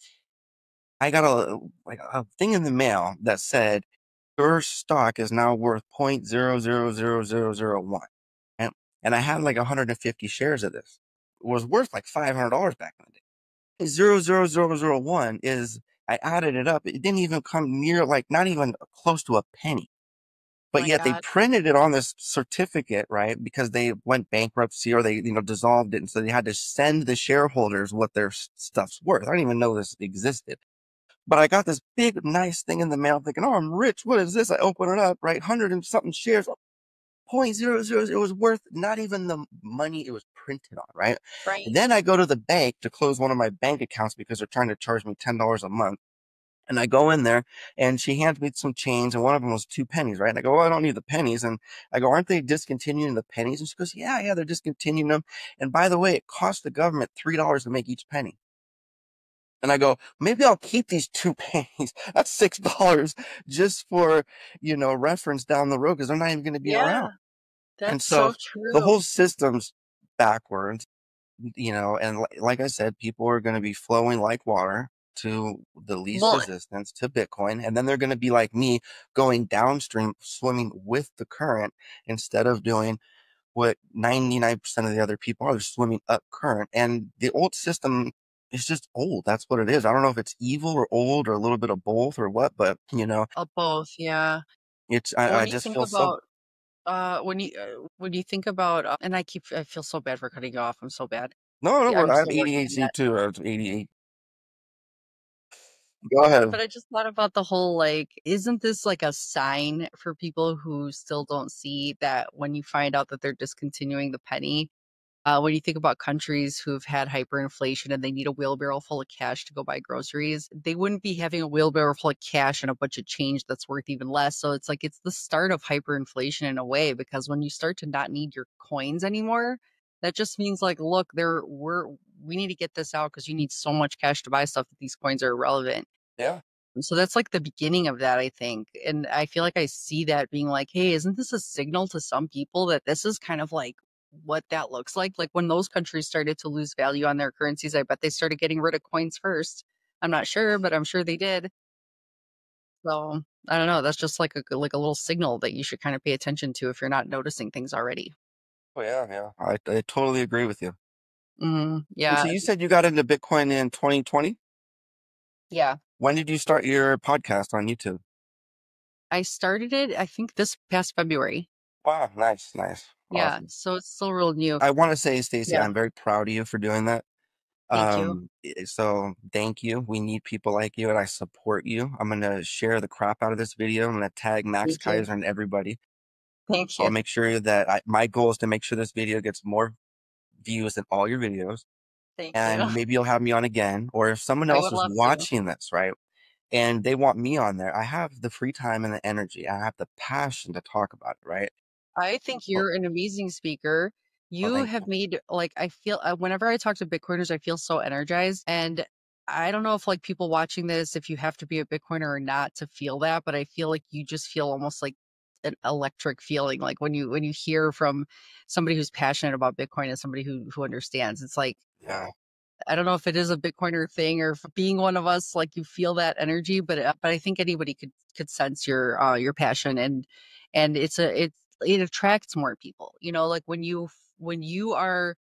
I got a like a thing in the mail that said your stock is now worth zero point zero zero zero zero zero one. And and I had like one hundred fifty shares of this. It was worth like five hundred dollars back in the day. Zero zero zero zero one is I added it up. It didn't even come near like not even close to a penny. But My yet they God. printed it on this certificate, right? Because they went bankruptcy or they, you know, dissolved it. And so they had to send the shareholders what their stuff's worth. I didn't even know this existed. But I got this big, nice thing in the mail thinking, oh, I'm rich. What is this? I open it up, right? Hundred and something shares. point zero zero, it was worth not even the money it was printed on, right? Right. And then I go to the bank to close one of my bank accounts because they're trying to charge me ten dollars a month. And I go in there and she hands me some change, and one of them was two pennies, right? And I go, well, I don't need the pennies. And I go, aren't they discontinuing the pennies? And she goes, yeah, yeah, they're discontinuing them. And by the way, it costs the government three dollars to make each penny. And I go, maybe I'll keep these two pennies. That's six dollars just for, you know, reference down the road because they're not even going to be Yeah, around. And that's so so the true. whole system's backwards, you know, and li- like I said, people are going to be flowing like water to the least Well, resistance to Bitcoin. And then they're going to be like me, going downstream, swimming with the current instead of doing what ninety-nine percent of the other people are. They're swimming up current. And the old system is just old. That's what it is. I don't know if it's evil or old or a little bit of both or what, but you know, uh, both, yeah. it's, I, I When you just think feel so, about uh when you uh, when you think about uh, and I keep I feel so bad for cutting you off. I'm so bad. no, no, Yeah, I'm I have still working on A D H D that. too. I was eighty-eight. Go ahead. But I just thought about the whole like, isn't this like a sign for people who still don't see that when you find out that they're discontinuing the penny? Uh, when you think about countries who've had hyperinflation and they need a wheelbarrow full of cash to go buy groceries, they wouldn't be having a wheelbarrow full of cash and a bunch of change that's worth even less. So it's like it's the start of hyperinflation in a way, because when you start to not need your coins anymore, that just means like, look, there we're we need to get this out because you need so much cash to buy stuff that these coins are irrelevant. Yeah. So that's like the beginning of that, I think. And I feel like I see that being like, hey, isn't this a signal to some people that this is kind of like what that looks like? Like when those countries started to lose value on their currencies, I bet they started getting rid of coins first. I'm not sure, but I'm sure they did. So I don't know. That's just like a like a little signal that you should kind of pay attention to if you're not noticing things already. Oh yeah, yeah. I, I totally agree with you. Mm, And so yeah, you said you got into Bitcoin in twenty twenty. yeah. When did you start your podcast on YouTube? I started it, I think, this past February. Wow, nice, nice, Yeah, awesome. so it's still real new. I want to say, Stacey, Yeah, I'm very proud of you for doing that. thank you. Um, i- so thank you. We need people like you, and I support you. I'm gonna share the crap out of this video. I'm gonna tag Max Thank you. Kaiser and everybody. Thank So I'll you. make sure that I, my goal is to make sure this video gets more views than all your videos. Thank you. And maybe you'll have me on again, or if someone I else would is love to. watching this, right? And they want me on there. I have the free time and the energy. I have the passion to talk about it, right? I think Oh, you're an amazing speaker. oh, You thank have you. made like I feel uh, whenever I talk to Bitcoiners, I feel so energized. And I don't know if like people watching this, if you have to be a Bitcoiner or not to feel that, but I feel like you just feel almost like an electric feeling. Like when you when you hear from somebody who's passionate about Bitcoin and somebody who who understands, it's like Yeah, I don't know if it is a Bitcoiner thing or if being one of us, like you feel that energy, but uh, but I think anybody could could sense your uh your passion, and and it's a it's it attracts more people. You know, like when you when you are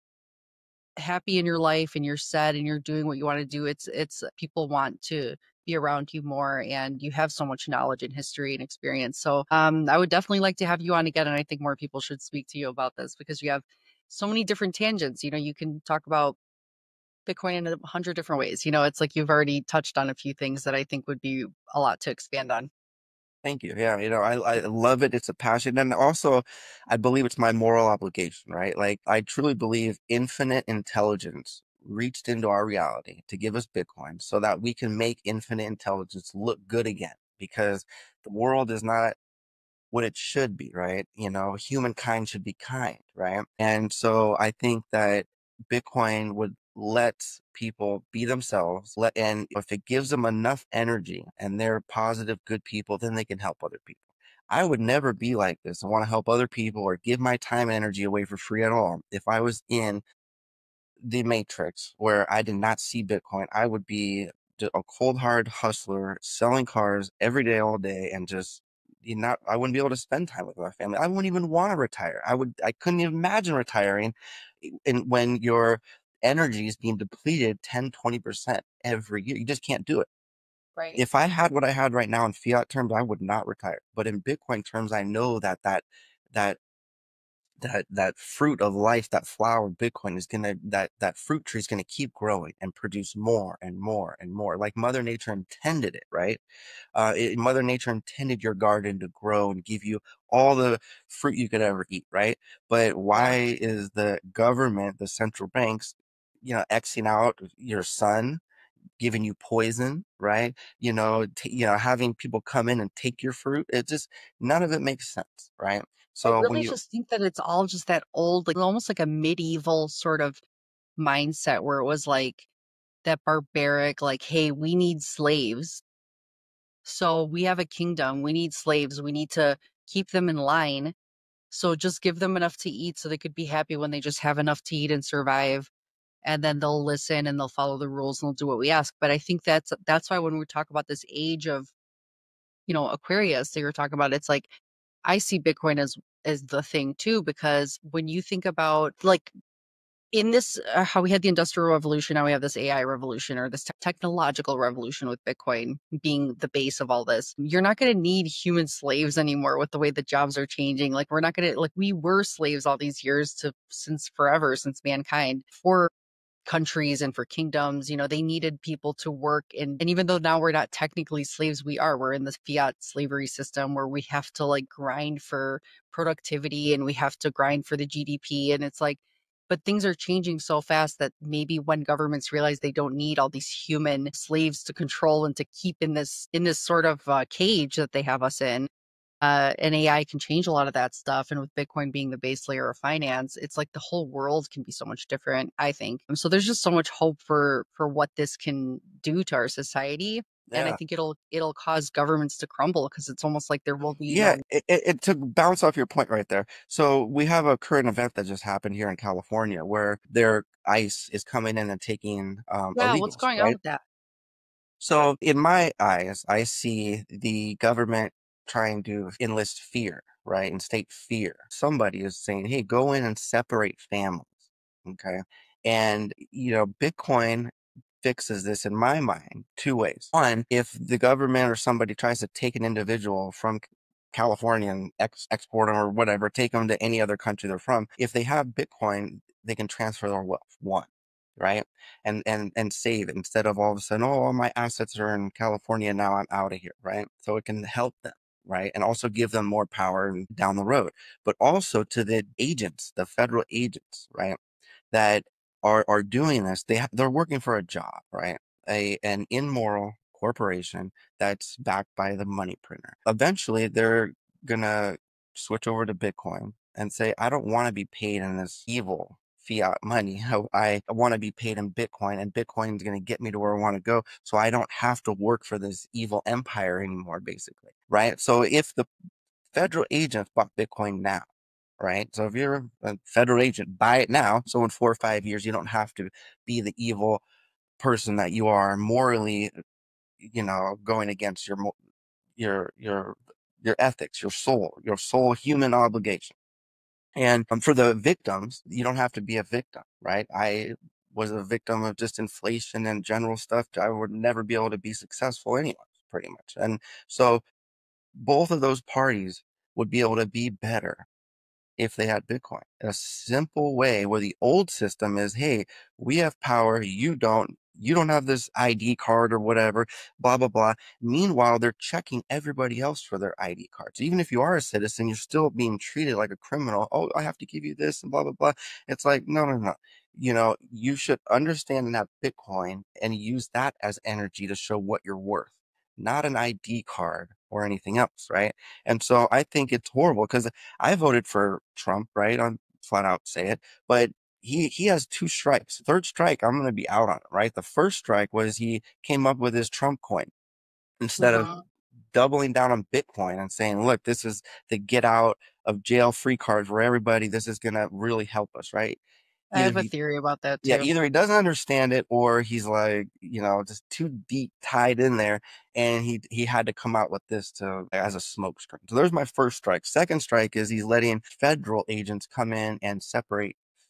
happy in your life and you're set and you're doing what you want to do, it's it's people want to be around you more, and you have so much knowledge and history and experience. So um I would definitely like to have you on again, and I think more people should speak to you about this because you have so many different tangents. You know, you can talk about Bitcoin in a hundred different ways. You know, it's like you've already touched on a few things that I think would be a lot to expand on. thank you. Yeah, you know, I I love it. It's a passion, and also, I believe it's my moral obligation, right? Like, I truly believe infinite intelligence reached into our reality to give us Bitcoin so that we can make infinite intelligence look good again, because the world is not what it should be, right? You know, humankind should be kind, right? And so I think that Bitcoin would let people be themselves, let, and if it gives them enough energy and they're positive, good people, then they can help other people. I would never be like this. I want to help other people or give my time and energy away for free at all. If I was in the matrix where I did not see Bitcoin, I would be a cold hard hustler selling cars every day, all day, and just you not. I wouldn't be able to spend time with my family. I wouldn't even want to retire. I would. I couldn't even imagine retiring, and when your energy is being depleted ten, twenty percent every year, you just can't do it. Right. If I had what I had right now in fiat terms, I would not retire. But in Bitcoin terms, I know that that that that that fruit of life, that flower Bitcoin is gonna that that fruit tree is gonna keep growing and produce more and more and more, like Mother Nature intended it, right? Uh, it, Mother Nature intended your garden to grow and give you all the fruit you could ever eat, right? But Yeah. why is the government, the central banks, you know, Xing out your sun, giving you poison, right? You know, t- you know, having people come in and take your fruit. It just none of it makes sense, right? I So when really you just think that it's all just that old, like almost like a medieval sort of mindset where it was like that barbaric, like, hey, we need slaves. So we have a kingdom. We need slaves. We need to keep them in line. So just give them enough to eat so they could be happy when they just have enough to eat and survive. And then they'll listen and they'll follow the rules and they'll do what we ask. But I think that's that's why when we talk about this age of, you know, Aquarius that you're talking about, it's like I see Bitcoin as as the thing too, because when you think about like in this, uh, how we had the industrial revolution, now we have this A I revolution or this te- technological revolution with Bitcoin being the base of all this. You're not going to need human slaves anymore with the way the jobs are changing. Like we're not going to like we were slaves all these years to since forever, since mankind for countries and for kingdoms. You know, they needed people to work, and and even though now we're not technically slaves, we are. We're in this fiat slavery system where we have to like grind for productivity and we have to grind for the G D P, and it's like but things are changing so fast that maybe when governments realize they don't need all these human slaves to control and to keep in this in this sort of uh, cage that they have us in, uh, and A I can change a lot of that stuff. And with Bitcoin being the base layer of finance, it's like the whole world can be so much different, I think. Um, So there's just so much hope for for what this can do to our society. And I yeah. think it'll it'll cause governments to crumble because it's almost like there will be Yeah, no. it, it, it to bounce off your point right there. So we have a current event that just happened here in California where their ICE is coming in and taking um, Yeah, what's illegals, going on right? with that? So in my eyes, I see the government trying to enlist fear, right? Instate fear. Somebody is saying, hey, go in and separate families. Okay. And, you know, Bitcoin fixes this in my mind two ways. One, if the government or somebody tries to take an individual from California and ex- export them or whatever, take them to any other country they're from, if they have Bitcoin, they can transfer their wealth. One, right? And and and save it instead of all of a sudden, oh, all my assets are in California now, I'm out of here, right? So it can help them, right? And also give them more power down the road, but also to the agents, the federal agents, right? That are are doing this, they ha- they're working for a job, right? A an immoral corporation that's backed by the money printer. Eventually, they're gonna switch over to Bitcoin and say, I don't want to be paid in this evil fiat money. I, I want to be paid in Bitcoin, and Bitcoin is going to get me to where I want to go, so I don't have to work for this evil empire anymore, basically, right? So if the federal agents bought Bitcoin now, right? So if you're a federal agent, buy it now. So in four or five years, you don't have to be the evil person that you are morally, you know, going against your your your your ethics, your soul, your soul human obligation. And um, for the victims, you don't have to be a victim, right? I was a victim of just inflation and general stuff. I would never be able to be successful anyway, pretty much. And so both of those parties would be able to be better if they had Bitcoin. A simple way where the old system is, hey, we have power, you don't, you don't have this I D card or whatever, blah, blah, blah. Meanwhile, they're checking everybody else for their I D cards. Even if you are a citizen, you're still being treated like a criminal. Oh, I have to give you this and blah, blah, blah. It's like, no, no, no. You know, you should understand and have Bitcoin and use that as energy to show what you're worth, not an I D card or anything else, right? And so I think it's horrible because I voted for Trump, right? I'm flat out say it, but he he has two strikes. Third strike, I'm going to be out on it, right? The first strike was he came up with his Trump coin instead of Mhm. doubling down on Bitcoin and saying, look, this is the get out of jail free card for everybody. This is going to really help us, right? I Either have a he theory about that yeah, too. either he doesn't understand it or he's like, you know, just too deep tied in there. And he he had to come out with this to as a smoke screen. So there's my first strike. Second strike is he's letting federal agents come in and separate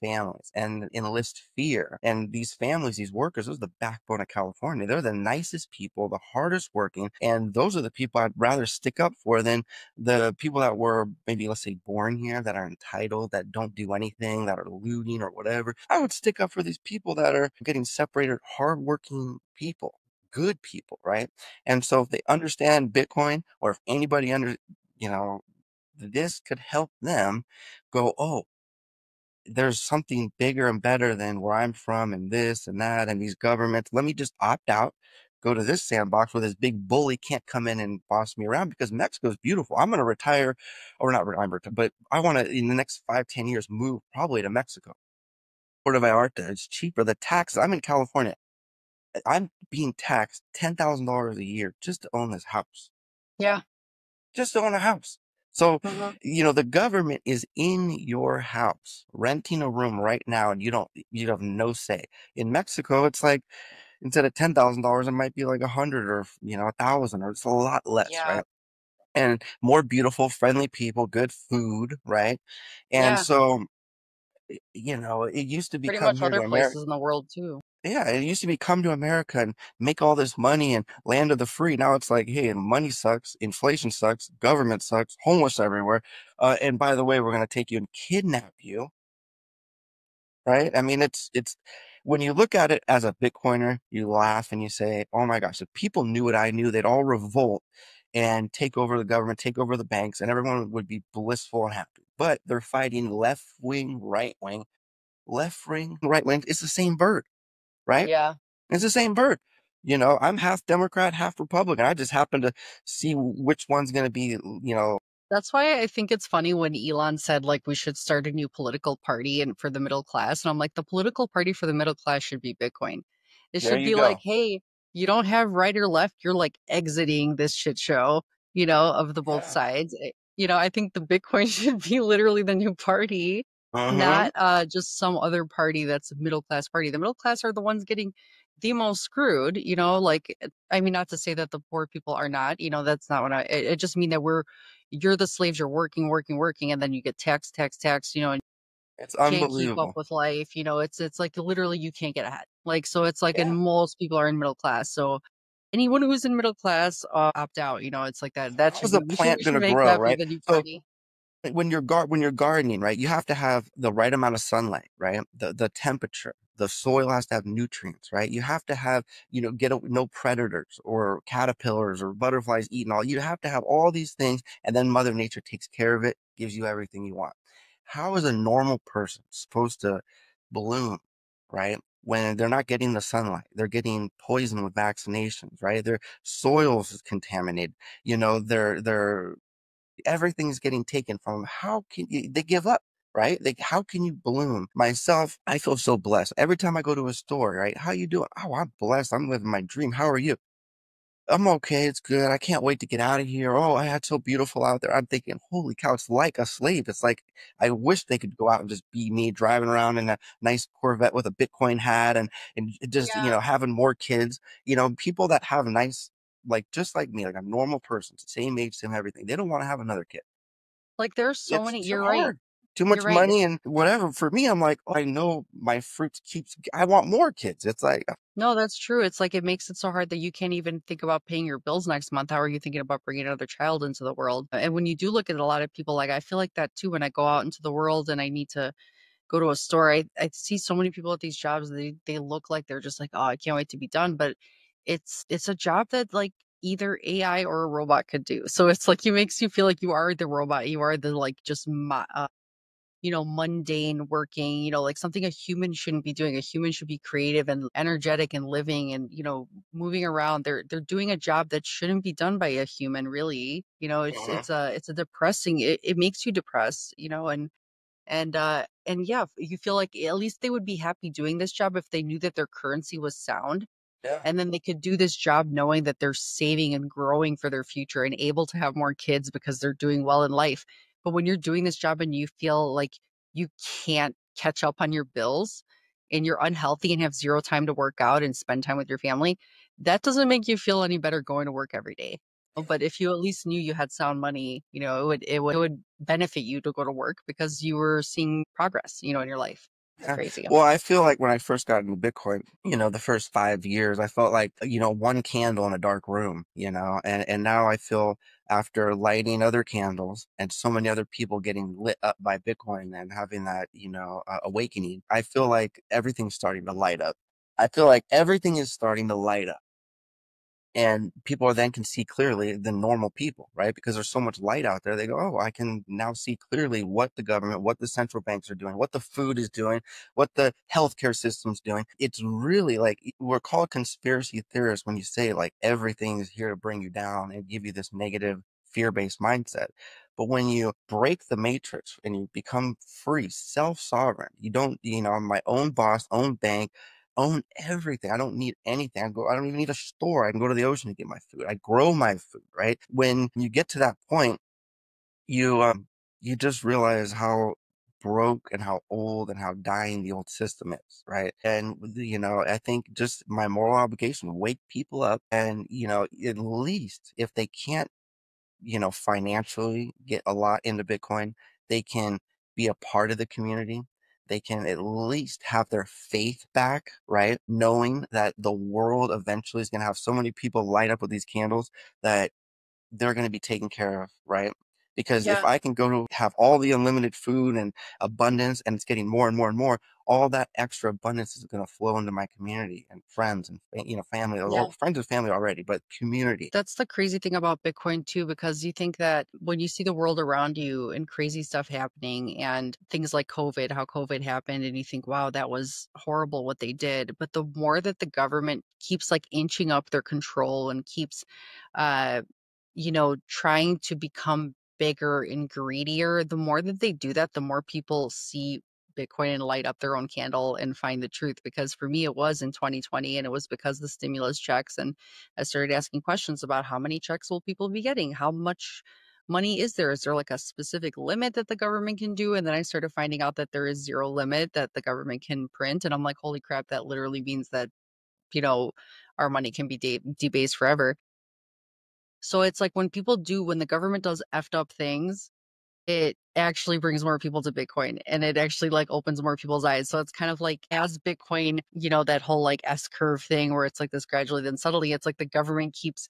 families and enlist fear. And these families, these workers, those are the backbone of California. They're the nicest people, the hardest working, and those are the people I'd rather stick up for than the people that were maybe, let's say, born here, that are entitled, that don't do anything, that are looting or whatever. I would stick up for these people that are getting separated, hardworking people, good people, right? And so if they understand Bitcoin, or if anybody under, you know, this could help them go, oh, there's something bigger and better than where I'm from and this and that and these governments. Let me just opt out, go to this sandbox where this big bully can't come in and boss me around, because Mexico's beautiful. I'm going to retire, or not retire, but I want to, in the next five, ten years, move probably to Mexico. Puerto Vallarta, it's cheaper. The tax, I'm in California. I'm being taxed ten thousand dollars a year just to own this house. Yeah. Just to own a house. So, Mhm. you know, the government is in your house, renting a room right now, and you don't, you have no say. In Mexico, it's like, instead of ten thousand dollars, it might be like a hundred, or, you know, a thousand, or it's a lot less, Yeah. right? And more beautiful, friendly people, good food, right? And Yeah. so, you know, it used to be Pretty come much here to other America. places in the world too. Yeah, it used to be come to America and make all this money and land of the free. Now it's like, hey, money sucks, inflation sucks, government sucks, homeless everywhere. Uh, and by the way, we're going to take you and kidnap you, right? I mean, it's it's when you look at it as a Bitcoiner, you laugh and you say, oh my gosh, if people knew what I knew, they'd all revolt and take over the government, take over the banks, and everyone would be blissful and happy. But they're fighting left wing, right wing, left wing, right wing. It's the same bird, right? Yeah. It's the same bird. You know, I'm half Democrat, half Republican. I just happen to see which one's going to be, you know. That's why I think it's funny when Elon said, like, we should start a new political party and for the middle class. And I'm like, the political party for the middle class should be Bitcoin. It There should you be like, go. hey, you don't have right or left. You're like exiting this shit show, you know, of the both Yeah. sides. Eh, You know, I think the Bitcoin should be literally the new party, Uh-huh. not uh, just some other party that's a middle class party. The middle class are the ones getting the most screwed, you know, like, eh, I mean, not to say that the poor people are not, you know, that's not what I, it, it just mean that we're, you're the slaves, you're working, working, working, and then you get taxed, taxed, taxed, you know, and It's can't keep up unbelievable. with life. You know, it's it's like literally you can't get ahead. Like, so it's like, and Yeah. most people are in middle class. So anyone who's in middle class, uh, opt out. You know, it's like that. That should How's be a we should plant we going should to make grow, that be right? the new So party. like, when you're gar when you're gardening, right, you have to have the right amount of sunlight, right? The the temperature, the soil has to have nutrients, right? You have to have, you know, get a, no predators or caterpillars or butterflies eating all. You have to have all these things, and then Mother Nature takes care of it, gives you everything you want. How is a normal person supposed to bloom, right? When they're not getting the sunlight, they're getting poisoned with vaccinations, right? Their soils is contaminated. You know, their their everything's getting taken from them. How can you, they give up, right? They, how can you bloom? Myself, I feel so blessed. Every time I go to a store, right? How you doing? Oh, I'm blessed. I'm living my dream. How are you? I'm okay. It's good. I can't wait to get out of here. Oh, I had so beautiful out there. I'm thinking, holy cow, it's like a slave. It's like, I wish they could go out and just be me driving around in a nice Corvette with a Bitcoin hat and, and just, you Yeah. know, having more kids, you know, people that have nice, like, just like me, like a normal person, same age, same everything. They don't want to have another kid. Like there's so It's many. too You're right. hard. Too You're much right. money and whatever. For me, I'm like, oh, I know my fruits keeps, I want more kids. It's like, No, that's true. It's like it makes it so hard that you can't even think about paying your bills next month. How are you thinking about bringing another child into the world? And when you do look at a lot of people, like I feel like that too when I go out into the world and I need to go to a store. I, I see so many people at these jobs. They they look like they're just like, oh, I can't wait to be done. But it's it's a job that like either A I or a robot could do. So it's like it makes you feel like you are the robot. You are the like just mo- uh, you know, mundane working, you know, like something a human shouldn't be doing. A human should be creative and energetic and living and, you know, moving around. They're they're doing a job that shouldn't be done by a human, really. You know, it's uh-huh. it's a it's a depressing it, it makes you depressed, you know, and and uh and yeah, you feel like at least they would be happy doing this job if they knew that their currency was sound, Yeah. and then they could do this job knowing that they're saving and growing for their future and able to have more kids because they're doing well in life. But when you're doing this job and you feel like you can't catch up on your bills and you're unhealthy and have zero time to work out and spend time with your family, that doesn't make you feel any better going to work every day. Oh, but if you at least knew you had sound money, you know, it would it would, it would benefit you to go to work because you were seeing progress, you know, in your life. Yeah. Crazy. Well, I feel like when I first got into Bitcoin, you know, the first five years, I felt like, you know, one candle in a dark room, you know, and, and now I feel after lighting other candles and so many other people getting lit up by Bitcoin and having that, you know, uh, awakening, I feel like everything's starting to light up. I feel like everything is starting to light up. And people then can see clearly the normal people, right? Because there's so much light out there. They go, oh, I can now see clearly what the government, what the central banks are doing, what the food is doing, what the healthcare system's doing. It's really like we're called conspiracy theorists when you say like everything is here to bring you down and give you this negative fear-based mindset. But when you break the matrix and you become free, self-sovereign, you don't, you know, I'm my own boss, own bank, own everything. I don't need anything. I go, I don't even need a store. I can go to the ocean to get my food. I grow my food, right? When you get to that point, you um you just realize how broke and how old and how dying the old system is, right? And you know, I think just my moral obligation, wake people up and, you know, at least if they can't, you know, financially get a lot into Bitcoin, they can be a part of the community. They can at least have their faith back, right? Knowing that the world eventually is going to have so many people light up with these candles that they're going to be taken care of, right? Because if Yeah. I can go to have all the unlimited food and abundance and it's getting more and more and more, all that extra abundance is going to flow into my community and friends and, you know, family, Yeah. well, friends and family already, but community. That's the crazy thing about Bitcoin too, because you think that when you see the world around you and crazy stuff happening and things like COVID, how COVID happened, and you think, wow, that was horrible what they did. But the more that the government keeps like inching up their control and keeps, uh, you know, trying to become bigger and greedier, the more that they do that, the more people see Bitcoin and light up their own candle and find the truth. Because for me, it was in twenty twenty, and it was because of the stimulus checks. And I started asking questions about how many checks will people be getting? How much money is there? Is there like a specific limit that the government can do? And then I started finding out that there is zero limit that the government can print. And I'm like, holy crap, that literally means that, you know, our money can be de- debased forever. So it's like when people do, when the government does effed up things, it actually brings more people to Bitcoin and it actually like opens more people's eyes. So it's kind of like as Bitcoin, you know, that whole like S curve thing where it's like this gradually, then subtly, it's like the government keeps,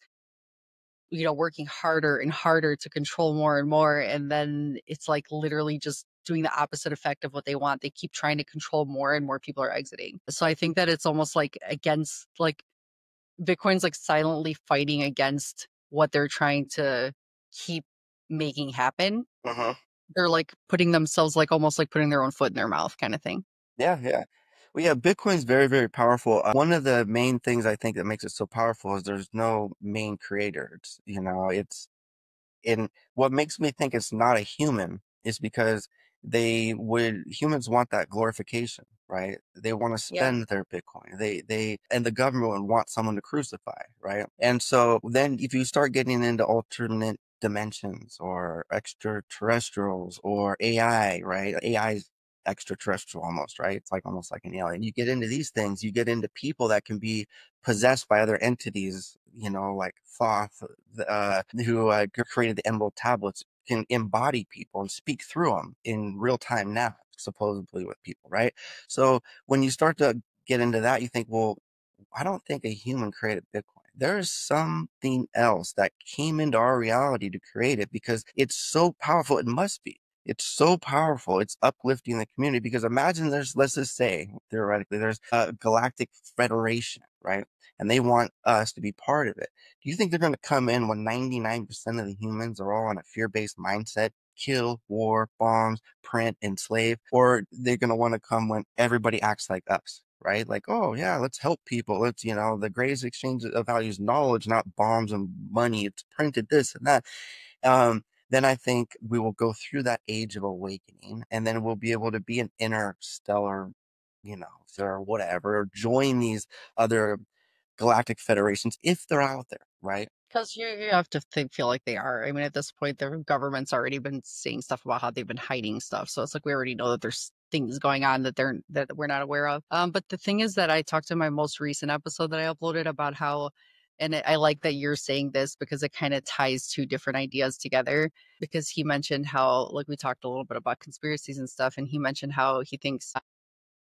you know, working harder and harder to control more and more. And then it's like literally just doing the opposite effect of what they want. They keep trying to control more and more people are exiting. So I think that it's almost like against like Bitcoin's like silently fighting against what they're trying to keep making happen. Uh-huh. They're like putting themselves like almost like putting their own foot in their mouth kind of thing. Yeah, yeah. Well, yeah, Bitcoin's very, very powerful. Uh, one of the main things I think that makes it so powerful is there's no main creator. It's, you know, it's and what makes me think it's not a human is because they would humans want that glorification, right? They want to Yeah. spend their Bitcoin. They they and the government would want someone to crucify, right? And so then if you start getting into alternate dimensions or extraterrestrials or A I, right? A I is extraterrestrial almost, right? It's like almost like an alien. You get into these things, you get into people that can be possessed by other entities, you know, like Thoth, uh, who uh, created the Emerald Tablets, can embody people and speak through them in real time now, supposedly with people, right? So when you start to get into that, you think, well, I don't think a human created Bitcoin. There is something else that came into our reality to create it because it's so powerful. It must be. It's so powerful. It's uplifting the community because imagine there's, let's just say, theoretically, there's a galactic federation, right? And they want us to be part of it. Do you think they're going to come in when ninety-nine percent of the humans are all on a fear-based mindset? Kill, war, bombs, print, enslave, or they're going to want to come when everybody acts like us, right? Like, oh yeah, let's help people. Let's, you know, the greatest exchange of values, knowledge, not bombs and money. It's printed this and that. Um, then I think we will go through that age of awakening and then we'll be able to be an interstellar, you know, or whatever, or join these other galactic federations if they're out there, right? Because you, you have to think, feel like they are. I mean, at this point, their government's already been saying stuff about how they've been hiding stuff. So it's like we already know that there's things going on that they're that we're not aware of. Um, but the thing is that I talked in my most recent episode that I uploaded about how, and I I like that you're saying this because it kind of ties two different ideas together. Because he mentioned how, like, we talked a little bit about conspiracies and stuff, and he mentioned how he thinks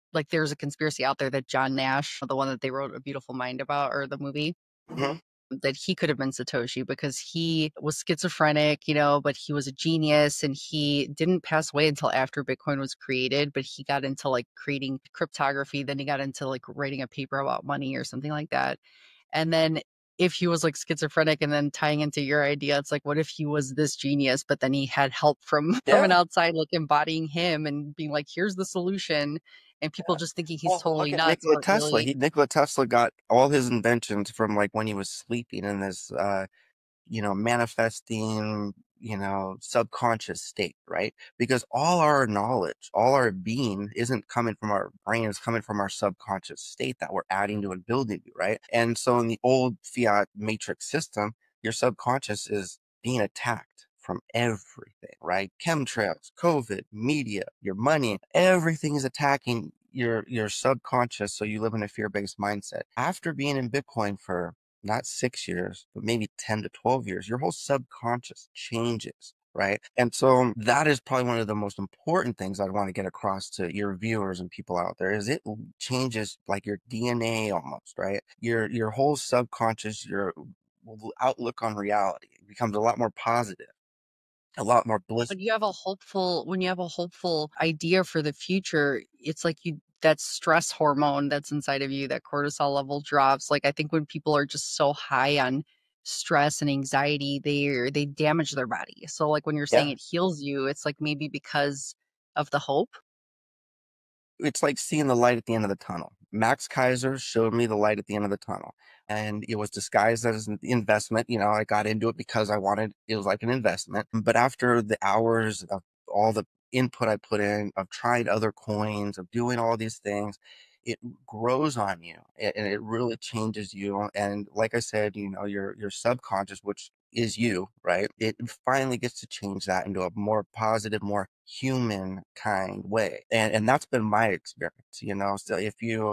like there's a conspiracy out there that John Nash, the one that they wrote A Beautiful Mind about, or the movie, Mhm. that he could have been Satoshi because he was schizophrenic, you know, but he was a genius and he didn't pass away until after Bitcoin was created. But he got into like creating cryptography. Then he got into like writing a paper about money or something like that. And then if he was like schizophrenic and then tying into your idea, it's like, what if he was this genius, but then he had help from from an Yeah. outside, like embodying him and being like, here's the solution, and people Yeah. just thinking he's Well, look totally at nuts, Nikola but Tesla. really, He Nikola Tesla got all his inventions from like when he was sleeping in this uh you know, manifesting, you know, subconscious state, right? Because all our knowledge, all our being isn't coming from our brain, it's coming from our subconscious state that we're adding to and building to, right? And so in the old fiat matrix system, your subconscious is being attacked from everything, right? Chemtrails, COVID, media, your money, everything is attacking your your subconscious, so you live in a fear-based mindset. After being in Bitcoin for not six years, but maybe ten to twelve years, your whole subconscious changes, right? And so that is probably one of the most important things I'd want to get across to your viewers and people out there is it changes like your D N A almost, right? Your your whole subconscious, your outlook on reality becomes a lot more positive, a lot more blissful. when you have a hopeful when you have a hopeful idea for the future, it's like you that stress hormone that's inside of you, that cortisol level drops. Like I think when people are just so high on stress and anxiety, they they damage their body. So like when you're saying Yeah. it heals you, it's like maybe because of the hope. It's like seeing the light at the end of the tunnel. Max Kaiser showed me the light at the end of the tunnel, and it was disguised as an investment. You know, I got into it because I wanted, it was like an investment. But after the hours of all the input I put in, of trying other coins, of doing all these things, it grows on you a- and it really changes you. And like I said, you know, your your subconscious, which is you, right? It finally gets to change that into a more positive, more human kind way. And and that's been my experience, you know. So if you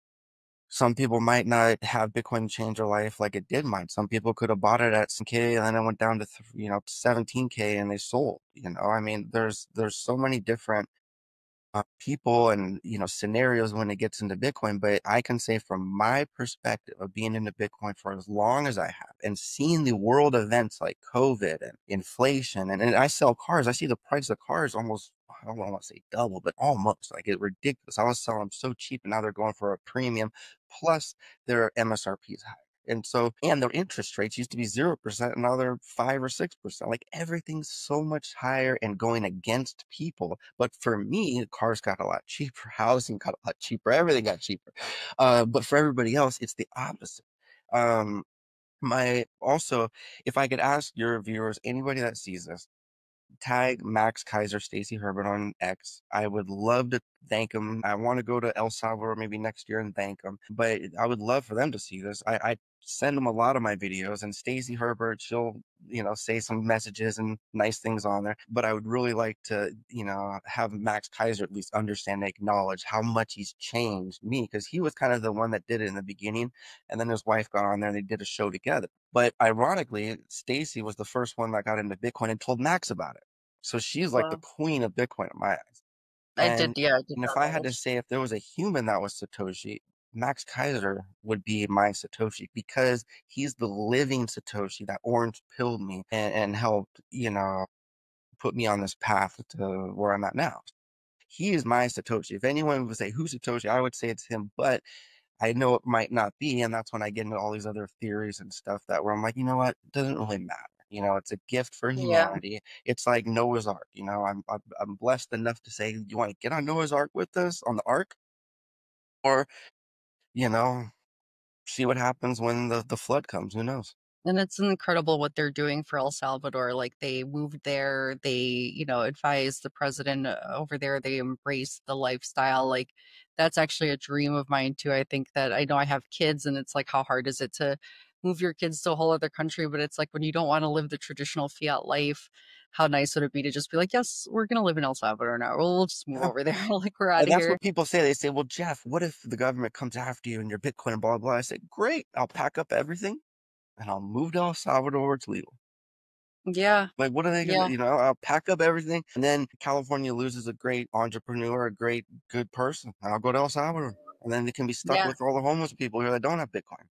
some people might not have Bitcoin change their life like it did mine. Some people could have bought it at some K and then it went down to th- you know seventeen K and they sold. You know, I mean, there's there's so many different uh, people and you know scenarios when it gets into Bitcoin, but I can say from my perspective of being into Bitcoin for as long as I have and seeing the world events like COVID and inflation, and, and I sell cars, I see the price of cars almost, I don't want to say double, but almost like it ridiculous. I was selling them so cheap and now they're going for a premium, plus their M S R P is high. And so, and their interest rates used to be zero percent, and now they're five or six percent. Like everything's so much higher and going against people. But for me, cars got a lot cheaper, housing got a lot cheaper, everything got cheaper. Uh, but for everybody else, it's the opposite. Um, my also, if I could ask your viewers, anybody that sees this, tag Max Kaiser, Stacy Herbert on X. I would love to thank them. I want to go to El Salvador maybe next year and thank them, but I would love for them to see this. I, I send them a lot of my videos, and Stacy Herbert, she'll, you know, say some messages and nice things on there. But I would really like to, you know, have Max Kaiser at least understand and acknowledge how much he's changed me, because he was kind of the one that did it in the beginning, and then his wife got on there and they did a show together. But ironically, Stacy was the first one that got into Bitcoin and told Max about it. So she's like the Wow. queen of Bitcoin in my eyes. I did, And yeah, I did and if not I had to knowledge. say if there was a human that was Satoshi, Max Kaiser would be my Satoshi because he's the living Satoshi that orange pilled me and, and helped, you know, put me on this path to where I'm at now. He is my Satoshi. If anyone would say who's Satoshi, I would say it's him. But I know it might not be, and that's when I get into all these other theories and stuff that where I'm like, you know what, it doesn't really matter. You know, it's a gift for Yeah. humanity. It's like Noah's Ark. You know, I'm I'm, I'm blessed enough to say, you want to get on Noah's Ark with us on the Ark, or you know, see what happens when the the flood comes. Who knows? And it's incredible what they're doing for El Salvador. Like they moved there, they, you know, advised the president uh, over there, they embraced the lifestyle. Like that's actually a dream of mine too. I think that I know I have kids and it's like, how hard is it to move your kids to a whole other country? But it's like when you don't want to live the traditional fiat life, how nice would it be to just be like, yes, we're going to live in El Salvador now. We'll, we'll just move Yeah. over there. Like we're out And of that's here. what people say. They say, well, Jeff, what if the government comes after you and your Bitcoin and blah, blah, blah? I say, great, I'll pack up everything and I'll move to El Salvador where it's legal. Yeah. Like, what are they gonna, Yeah. you know, I'll pack up everything, and then California loses a great entrepreneur, a great good person, and I'll go to El Salvador, and then they can be stuck Yeah. with all the homeless people here that don't have Bitcoin.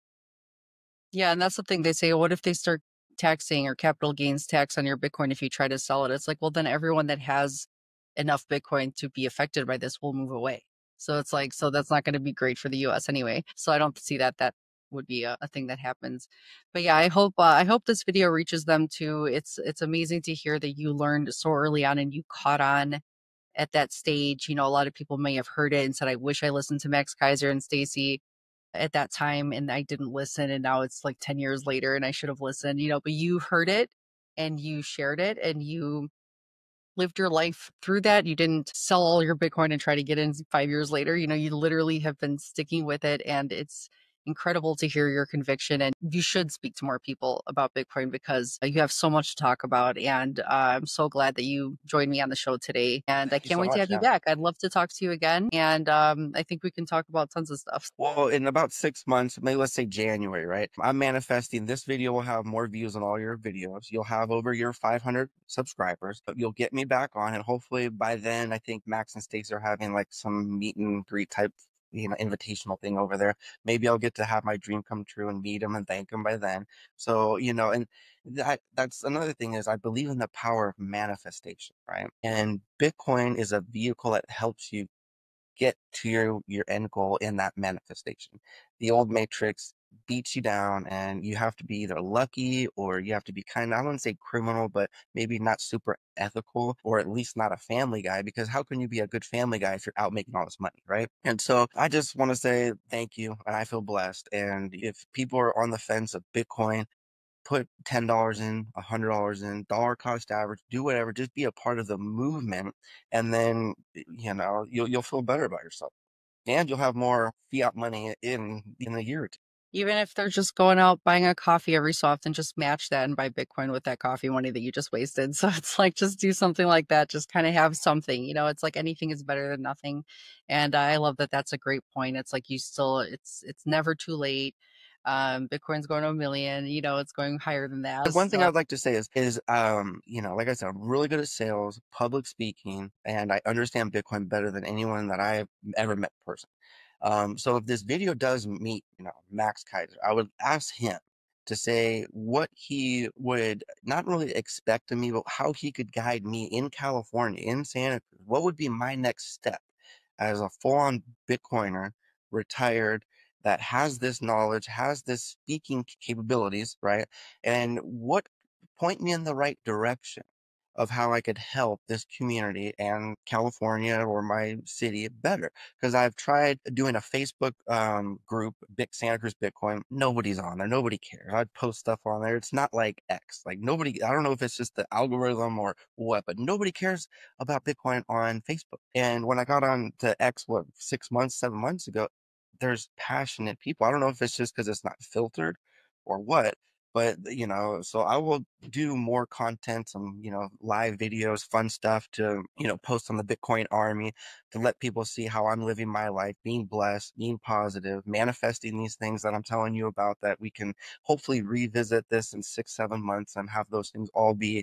Yeah, and that's the thing. They say, what if they start taxing or capital gains tax on your Bitcoin if you try to sell it? It's like, well, then everyone that has enough Bitcoin to be affected by this will move away. So it's like, so that's not going to be great for the U S anyway. So I don't see that that would be a, a thing that happens. But yeah, I hope uh, I hope this video reaches them too. It's it's amazing to hear that you learned so early on and you caught on at that stage. You know, a lot of people may have heard it and said, I wish I listened to Max Kaiser and Stacy at that time and I didn't listen, and now it's like ten years later and I should have listened, you know, but you heard it and you shared it and you lived your life through that. You didn't sell all your Bitcoin and try to get in five years later. You know, you literally have been sticking with it, and it's incredible to hear your conviction. And you should speak to more people about Bitcoin because you have so much to talk about. And uh, I'm so glad that you joined me on the show today. And I Thank you can't so wait to much. have you Yeah. back. I'd love to talk to you again. And um, I think we can talk about tons of stuff. Well, in about six months, maybe let's say January, right? I'm manifesting this video will have more views on all your videos. You'll have over your five hundred subscribers, but you'll get me back on, and hopefully by then, I think Max and Stacey are having like some meet and greet type, you know, invitational thing over there. Maybe I'll get to have my dream come true and meet him and thank him by then. So, you know, and that that's another thing is I believe in the power of manifestation, right? And Bitcoin is a vehicle that helps you get to your your end goal in that manifestation. The old matrix beats you down, and you have to be either lucky or you have to be kind of, I wouldn't say criminal, but maybe not super ethical, or at least not a family guy, because how can you be a good family guy if you're out making all this money, right? And so I just want to say thank you, and I feel blessed. And if people are on the fence of Bitcoin, put ten dollars in, one hundred dollars in, dollar cost average, do whatever, just be a part of the movement. And then, you know, you'll, you'll feel better about yourself. And you'll have more fiat money in, in a year or two. Even if they're just going out buying a coffee every so often, just match that and buy Bitcoin with that coffee money that you just wasted. So it's like, just do something like that. Just kind of have something, you know, it's like anything is better than nothing. And I love that. That's a great point. It's like you still, it's, it's never too late. Um, Bitcoin's going to a million, you know, it's going higher than that. The one thing So I'd like to say is, is, um, you know, like I said, I'm really good at sales, public speaking, and I understand Bitcoin better than anyone that I've ever met in person. Um, so if this video does meet, you know, Max Kaiser, I would ask him to say what he would not really expect of me, but how he could guide me in California, in Santa Cruz. What would be my next step as a full-on Bitcoiner, retired, that has this knowledge, has this speaking capabilities, right? And what point me in the right direction of how I could help this community and California or my city better. Because I've tried doing a Facebook um, group, Big Santa Cruz Bitcoin. Nobody's on there. Nobody cares. I'd post stuff on there. It's not like X. Like nobody, I don't know if it's just the algorithm or what, but nobody cares about Bitcoin on Facebook. And when I got on to X, what, six months, seven months ago, there's passionate people. I don't know if it's just because it's not filtered or what, but you know, so I will do more content, some, you know, live videos, fun stuff to, you know, post on the Bitcoin Army to let people see how I'm living my life, being blessed, being positive, manifesting these things that I'm telling you about, that we can hopefully revisit this in six, seven months and have those things all be,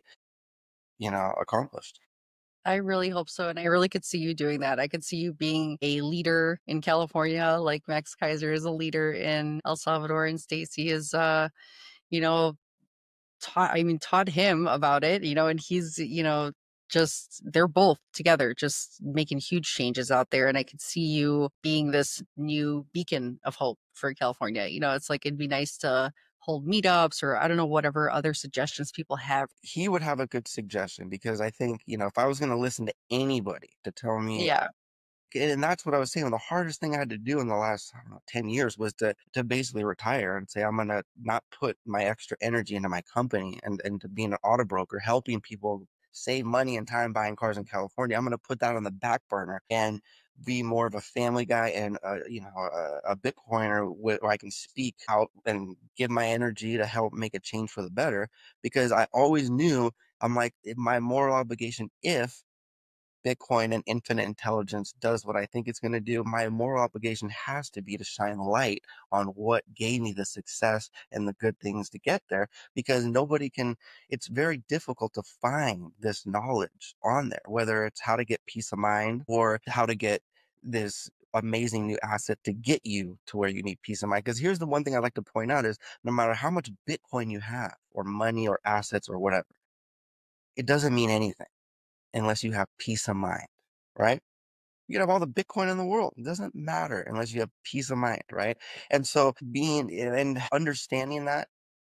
you know, accomplished. I really hope so. And I really could see you doing that. I could see you being a leader in California, like Max Kaiser is a leader in El Salvador, and Stacy is, uh, you know, taught, I mean, taught him about it, you know, and he's, you know, just, they're both together, just making huge changes out there. And I could see you being this new beacon of hope for California. You know, it's like, it'd be nice to hold meetups or I don't know, whatever other suggestions people have. He would have a good suggestion, because I think, you know, if I was going to listen to anybody to tell me, Yeah. and that's what I was saying. The hardest thing I had to do in the last, I don't know, ten years was to to basically retire and say, I'm gonna not put my extra energy into my company and, and to being an auto broker, helping people save money and time buying cars in California. I'm gonna put that on the back burner and be more of a family guy and uh, you know, a, a Bitcoiner where I can speak out and give my energy to help make a change for the better. Because I always knew, I'm like, my moral obligation, if Bitcoin and infinite intelligence does what I think it's going to do, my moral obligation has to be to shine light on what gave me the success and the good things to get there, because nobody can, it's very difficult to find this knowledge on there, whether it's how to get peace of mind or how to get this amazing new asset to get you to where you need peace of mind. Because here's the one thing I'd like to point out is no matter how much Bitcoin you have or money or assets or whatever, it doesn't mean anything unless you have peace of mind, right? You can have all the Bitcoin in the world. It doesn't matter unless you have peace of mind, right? And so being and understanding that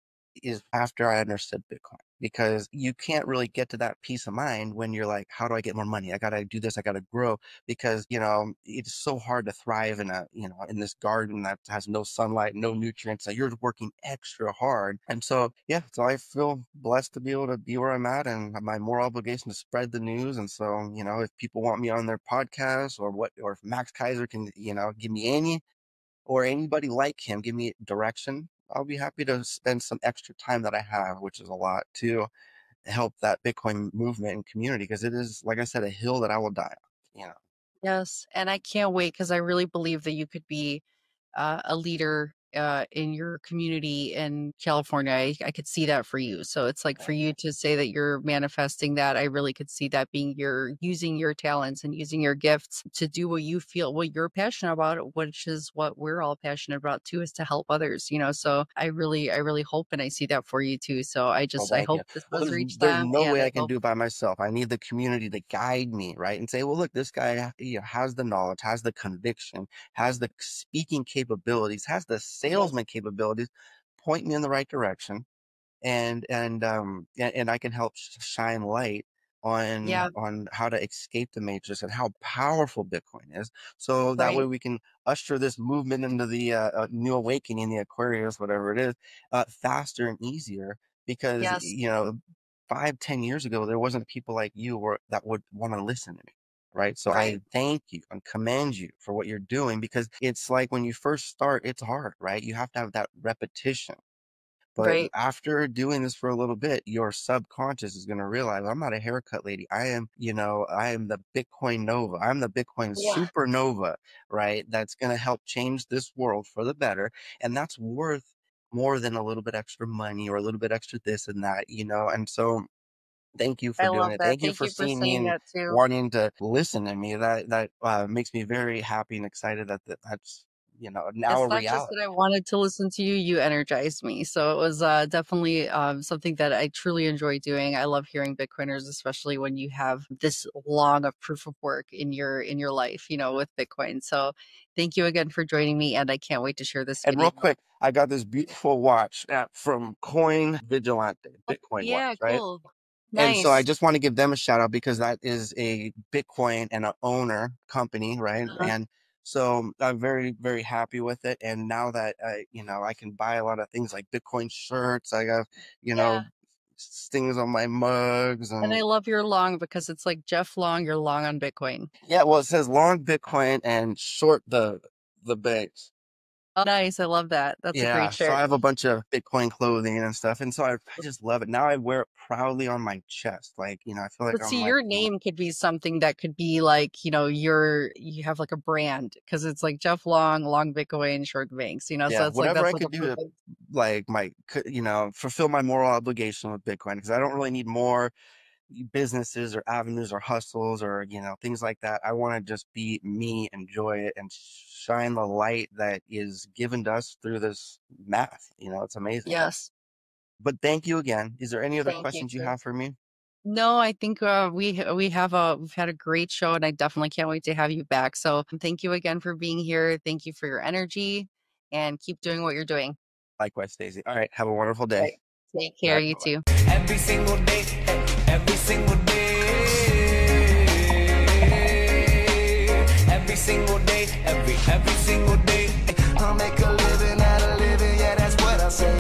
is after I understood Bitcoin, because you can't really get to that peace of mind when you're like, how do I get more money? I got to do this. I got to grow, because, you know, it's so hard to thrive in a, you know, in this garden that has no sunlight, no nutrients. So you're working extra hard. And so, yeah, so I feel blessed to be able to be where I'm at, and my moral obligation to spread the news. And so, you know, if people want me on their podcast or what, or if Max Keiser can, you know, give me any, or anybody like him, give me direction, I'll be happy to spend some extra time that I have, which is a lot, to help that Bitcoin movement and community, because it is, like I said, a hill that I will die on, you know. Yes, and I can't wait because I really believe that you could be uh, a leader uh, in your community in California. I, I could see that for you. So it's like for you to say that you're manifesting that, I really could see that being your using your talents and using your gifts to do what you feel, what you're passionate about, which is what we're all passionate about too, is to help others, you know. So I really, I really hope and I see that for you too. So I Well, just, I thank you. hope this Well, does there's, reach there's them. no And way I I can hope, do it by myself. I need the community to guide me, right? And say, well, look, this guy, you know, has the knowledge, has the conviction, has the speaking capabilities, has the yes, salesman capabilities. Point me in the right direction, and and um and, and I can help sh- shine light on yeah, on how to escape the matrix and how powerful Bitcoin is. So that way right, we can usher this movement into the uh, uh, new awakening, the Aquarius, whatever it is, uh, faster and easier. Because yes, you know, five, ten years ago, there wasn't people like you or that would want to listen to me. Right. So I right, thank you and commend you for what you're doing, because it's like when you first start, it's hard, right? You have to have that repetition. But right, after doing this for a little bit, your subconscious is going to realize I'm not a haircut lady. I am, you know, I am the Bitcoin Nova. I'm the Bitcoin yeah, supernova, right? That's going to help change this world for the better. And that's worth more than a little bit extra money or a little bit extra this and that, you know? And so thank you for I doing love it. that. Thank you Thank for you for seeing me saying and that too. wanting to listen to me. That, that uh, makes me very happy and excited that, that that's, you know, now It's a not just reality. that I wanted to listen to you, you energized me. So it was uh, definitely um, something that I truly enjoy doing. I love hearing Bitcoiners, especially when you have this long of proof of work in your in your life, you know, with Bitcoin. So thank you again for joining me, and I can't wait to share this And video. real quick, I got this beautiful watch uh, from Coin Vigilante, Oh, Bitcoin watch, yeah, right? cool. And so I Nice. just want to give them a shout out, because that is a Bitcoin and an owner company, right? Uh-huh. And so I'm very, very happy with it. And now that I, you know, I can buy a lot of things like Bitcoin shirts. I got, you Yeah. know, s- things on my mugs, And I and love your long because it's like Jeff Long, you're long on Bitcoin. yeah, well, it says long Bitcoin and short the the banks. Oh, nice. I love that. That's a Yeah, great so I shirt. have a bunch of Bitcoin clothing and stuff, and so I, I just love it. Now I wear it proudly on my chest, like, you know, I feel like But I'm see, like, your name could be something that could be like, you know, you're you have like a brand because it's like Jeff Long, Long Bitcoin, Short Banks, you know. So yeah, it's like whatever that's I like a could do to perfect. like my, c- you know, fulfill my moral obligation with Bitcoin, because I don't really need more businesses or avenues or hustles or, you know, things like that. I want to just be me, enjoy it, and shine the light that is given to us through this math. You know, it's amazing. Yes. But thank you again. Is there any other Thank you questions you too. have for me? No, I think uh, we ha- we have a we've had a great show, and I definitely can't wait to have you back. So thank you again for being here. Thank you for your energy, and keep doing what you're doing. Likewise, Stacey. All right, have a wonderful day. Right. Take All care, right, you bye-bye. too. Every single day, every single day, every single day, every every single day.